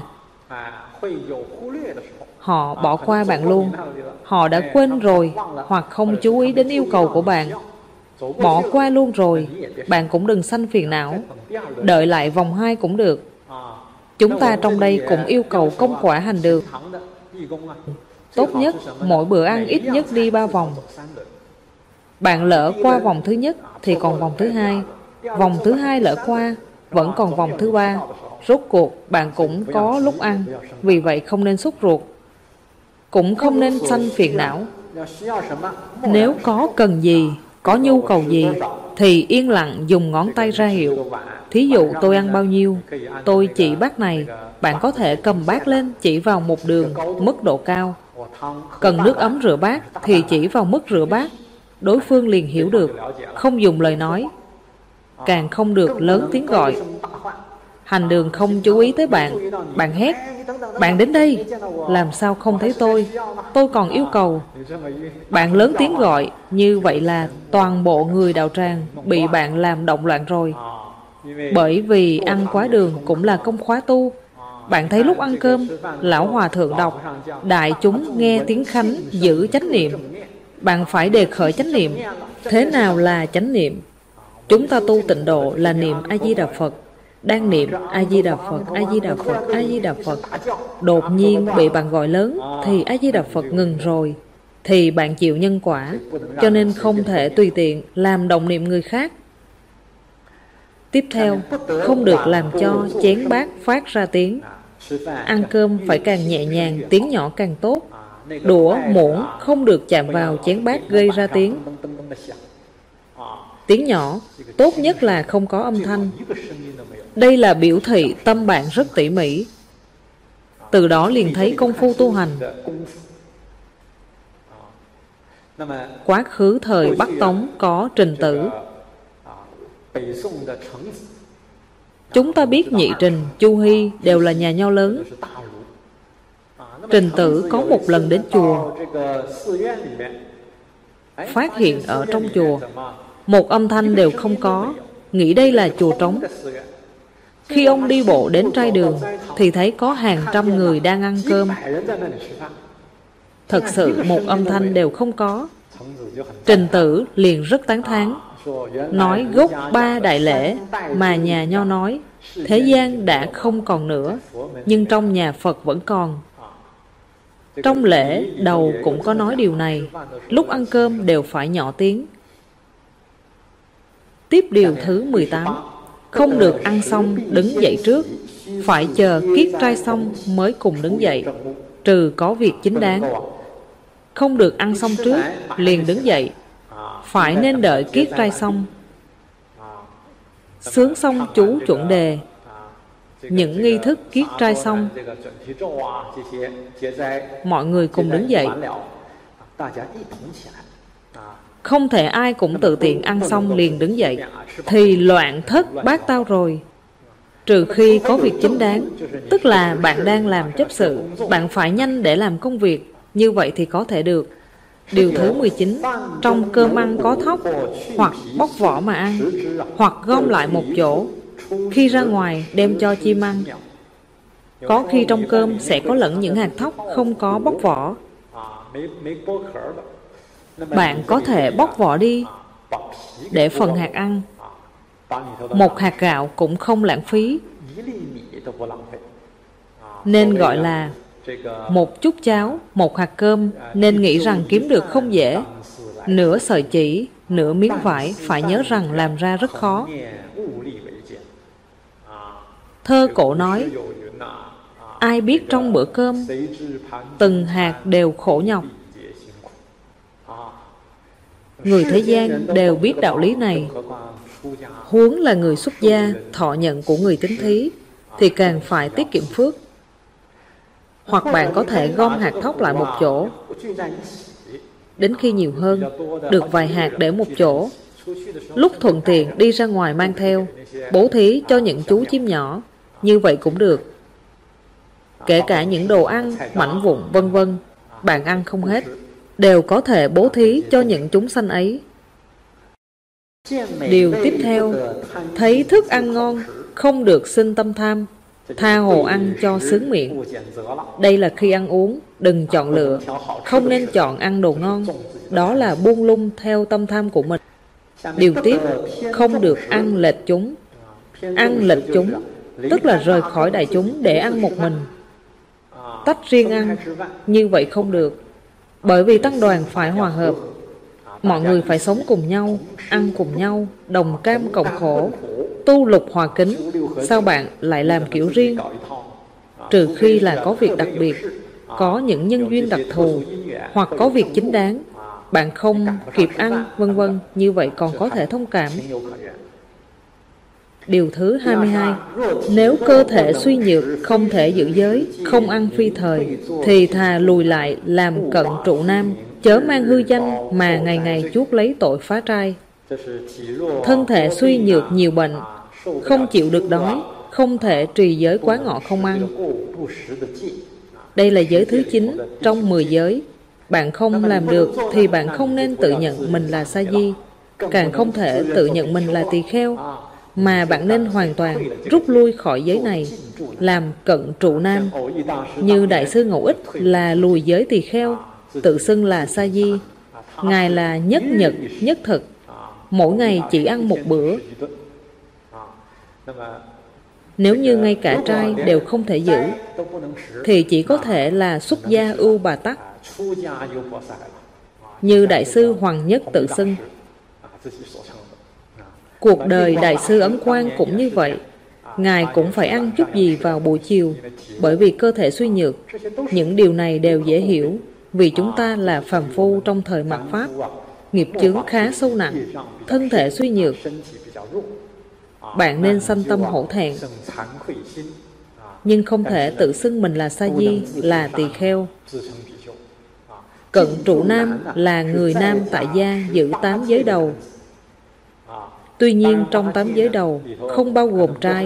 họ bỏ qua bạn luôn. Họ đã quên rồi, hoặc không chú ý đến yêu cầu của bạn, bỏ qua luôn rồi. Bạn cũng đừng sanh phiền não, đợi lại vòng hai cũng được. Chúng ta trong đây cũng yêu cầu công quả hành đường. Tốt nhất mỗi bữa ăn ít nhất đi ba vòng. Bạn lỡ qua vòng thứ nhất thì còn vòng thứ hai, vòng thứ hai lỡ qua, vẫn còn vòng thứ ba. Rốt cuộc bạn cũng có lúc ăn, vì vậy không nên sốt ruột, cũng không nên sanh phiền não. Nếu có cần gì, có nhu cầu gì, thì yên lặng dùng ngón tay ra hiệu. Thí dụ tôi ăn bao nhiêu, tôi chỉ bát này, bạn có thể cầm bát lên chỉ vào một đường, mức độ cao. Cần nước ấm rửa bát thì chỉ vào mức rửa bát, đối phương liền hiểu được, không dùng lời nói. Càng không được lớn tiếng gọi. Hành đường không chú ý tới bạn, bạn hét, bạn đến đây, làm sao không thấy tôi, tôi còn yêu cầu. Bạn lớn tiếng gọi, như vậy là toàn bộ người đạo tràng bị bạn làm động loạn rồi. Bởi vì ăn quá đường cũng là công khóa tu. Bạn thấy lúc ăn cơm, lão hòa thượng đọc, đại chúng nghe tiếng khánh giữ chánh niệm. Bạn phải đề khởi chánh niệm, Thế nào là chánh niệm? Chúng ta tu tịnh độ là niệm A-di-đà Phật. Đang niệm A-di-đà Phật, A-di-đà Phật, A-di-đà Phật. Đột nhiên bị bạn gọi lớn thì A-di-đà Phật ngừng rồi, thì bạn chịu nhân quả, cho nên không thể tùy tiện làm động niệm người khác. Tiếp theo, không được làm cho chén bát phát ra tiếng. Ăn cơm phải càng nhẹ nhàng, tiếng nhỏ càng tốt. Đũa, muỗng không được chạm vào chén bát gây ra tiếng. Tiếng nhỏ, tốt nhất là không có âm thanh. Đây là biểu thị tâm bạn rất tỉ mỉ. Từ đó liền thấy công phu tu hành. Quá khứ thời Bắc Tống có Trình Tử. Chúng ta biết Nhị Trình, Chu Hy đều là nhà nho lớn. Trình Tử có một lần đến chùa, phát hiện ở trong chùa một âm thanh đều không có, nghĩ đây là chùa trống. Khi ông đi bộ đến trai đường thì thấy có hàng trăm người đang ăn cơm. Thật sự một âm thanh đều không có. Trình Tử liền rất tán thán, nói gốc ba đại lễ mà nhà nho nói thế gian đã không còn nữa, nhưng trong nhà Phật vẫn còn. Trong lễ đầu cũng có nói điều này, lúc ăn cơm đều phải nhỏ tiếng. Tiếp điều thứ mười tám, không được ăn xong đứng dậy trước, phải chờ kiết trai xong mới cùng đứng dậy, trừ có việc chính đáng. Không được ăn xong trước liền đứng dậy, phải nên đợi kiết trai xong. Sướng xong chú chuẩn đề, những nghi thức kiết trai xong, mọi người cùng đứng dậy. Không thể ai cũng tự tiện ăn xong liền đứng dậy, thì loạn thất bát tao rồi. Trừ khi có việc chính đáng, tức là bạn đang làm chấp sự, bạn phải nhanh để làm công việc, như vậy thì có thể được. Điều thứ mười chín, trong cơm ăn có thóc, hoặc bóc vỏ mà ăn, hoặc gom lại một chỗ, khi ra ngoài đem cho chim ăn. Có khi trong cơm sẽ có lẫn những hạt thóc không có bóc vỏ. Bạn có thể bóc vỏ đi để phần hạt ăn. Một hạt gạo cũng không lãng phí, nên gọi là một chút cháo, một hạt cơm, nên nghĩ rằng kiếm được không dễ. Nửa sợi chỉ, nửa miếng vải, phải nhớ rằng làm ra rất khó. Thơ cổ nói, ai biết trong bữa cơm, từng hạt đều khổ nhọc. Người thế gian đều biết đạo lý này, huống là người xuất gia, thọ nhận của người tín thí, thì càng phải tiết kiệm phước. Hoặc bạn có thể gom hạt thóc lại một chỗ, đến khi nhiều hơn, được vài hạt để một chỗ, lúc thuận tiện đi ra ngoài mang theo, bố thí cho những chú chim nhỏ, như vậy cũng được. Kể cả những đồ ăn, mảnh vụn vân vân, bạn ăn không hết, đều có thể bố thí cho những chúng sanh ấy. Điều tiếp theo, thấy thức ăn ngon, không được sinh tâm tham, tha hồ ăn cho sướng miệng. Đây là khi ăn uống, đừng chọn lựa, không nên chọn ăn đồ ngon, đó là buông lung theo tâm tham của mình. Điều tiếp, không được ăn lệch chúng. Ăn lệch chúng, tức là rời khỏi đại chúng để ăn một mình, tách riêng ăn, như vậy không được. Bởi vì tăng đoàn phải hòa hợp, mọi người phải sống cùng nhau, ăn cùng nhau, đồng cam cộng khổ, tu lục hòa kính. Sao bạn lại làm kiểu riêng? Trừ khi là có việc đặc biệt, có những nhân duyên đặc thù, hoặc có việc chính đáng, bạn không kịp ăn, vân vân, như vậy còn có thể thông cảm. Điều thứ hai mươi hai, nếu cơ thể suy nhược, không thể giữ giới, không ăn phi thời, thì thà lùi lại làm cận trụ nam, chớ mang hư danh mà ngày ngày chuốc lấy tội phá trai. Thân thể suy nhược nhiều bệnh, không chịu được đói, không thể trì giới quá ngọ không ăn. Đây là giới thứ chín trong mười giới. Bạn không làm được thì bạn không nên tự nhận mình là sa di, càng không thể tự nhận mình là tỳ kheo, mà bạn nên hoàn toàn rút lui khỏi giới này, làm cận trụ nam. Như Đại sư Ngẫu Ích là lùi giới tỳ kheo, tự xưng là sa di. Ngài là nhất nhật, nhất thực, mỗi ngày chỉ ăn một bữa. Nếu như ngay cả trai đều không thể giữ, thì chỉ có thể là xuất gia ưu bà tắc, như Đại sư Hoàng Nhất tự xưng. Cuộc đời Đại sư Ấn Quang cũng như vậy. Ngài cũng phải ăn chút gì vào buổi chiều, bởi vì cơ thể suy nhược. Những điều này đều dễ hiểu, vì chúng ta là phàm phu trong thời mạt Pháp, nghiệp chướng khá sâu nặng, thân thể suy nhược. Bạn nên sanh tâm hổ thẹn, nhưng không thể tự xưng mình là sa di, là tỳ kheo. Cận trụ nam là người nam tại gia giữ tám giới đầu. Tuy nhiên trong tám giới đầu không bao gồm trai.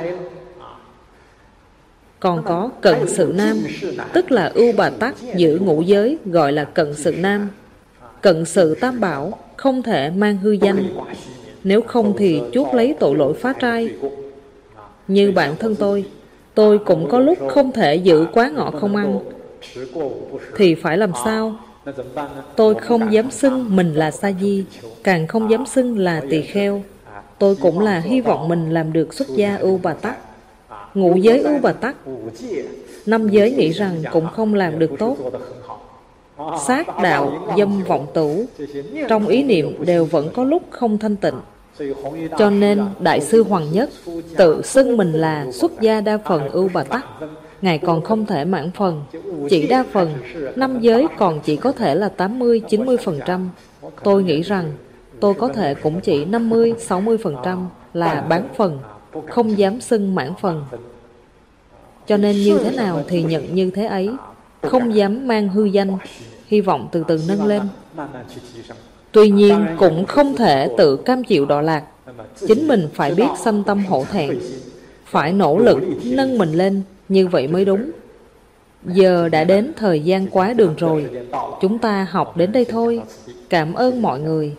Còn có cận sự nam, tức là ưu bà tắc giữ ngũ giới, gọi là cận sự nam. Cận sự tam bảo không thể mang hư danh, nếu không thì chuốc lấy tội lỗi phá trai. Như bản thân tôi, tôi cũng có lúc không thể giữ quá ngọ không ăn, thì phải làm sao? Tôi không dám xưng mình là sa di, càng không dám xưng là tỳ kheo. Tôi cũng là hy vọng mình làm được xuất gia ưu bà tắc. Ngũ giới ưu bà tắc, năm giới nghĩ rằng cũng không làm được tốt. Sát đạo, dâm vọng tửu, trong ý niệm đều vẫn có lúc không thanh tịnh. Cho nên Đại sư Hoàng Nhất tự xưng mình là xuất gia đa phần ưu bà tắc. Ngài còn không thể mãn phần, chỉ đa phần. Năm giới còn chỉ có thể là tám mươi đến chín mươi phần trăm. Tôi nghĩ rằng tôi có thể cũng chỉ năm mươi đến sáu mươi phần trăm là bán phần, không dám xưng mãn phần. Cho nên như thế nào thì nhận như thế ấy, không dám mang hư danh, hy vọng từ từ nâng lên. Tuy nhiên cũng không thể tự cam chịu đọa lạc. Chính mình phải biết sanh tâm hổ thẹn, phải nỗ lực nâng mình lên, như vậy mới đúng. Giờ đã đến thời gian quá đường rồi, chúng ta học đến đây thôi. Cảm ơn mọi người.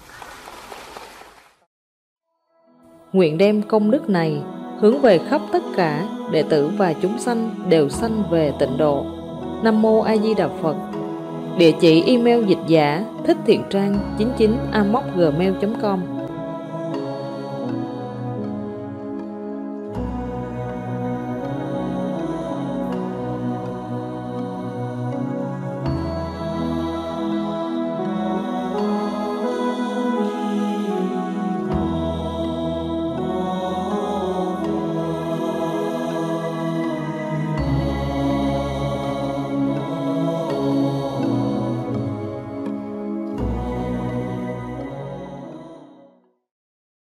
Nguyện đem công đức này hướng về khắp tất cả đệ tử và chúng sanh đều sanh về tịnh độ. Nam mô A Di Đà Phật. Địa chỉ email dịch giả thích thiện trang chín chín a m o c gmail chấm com.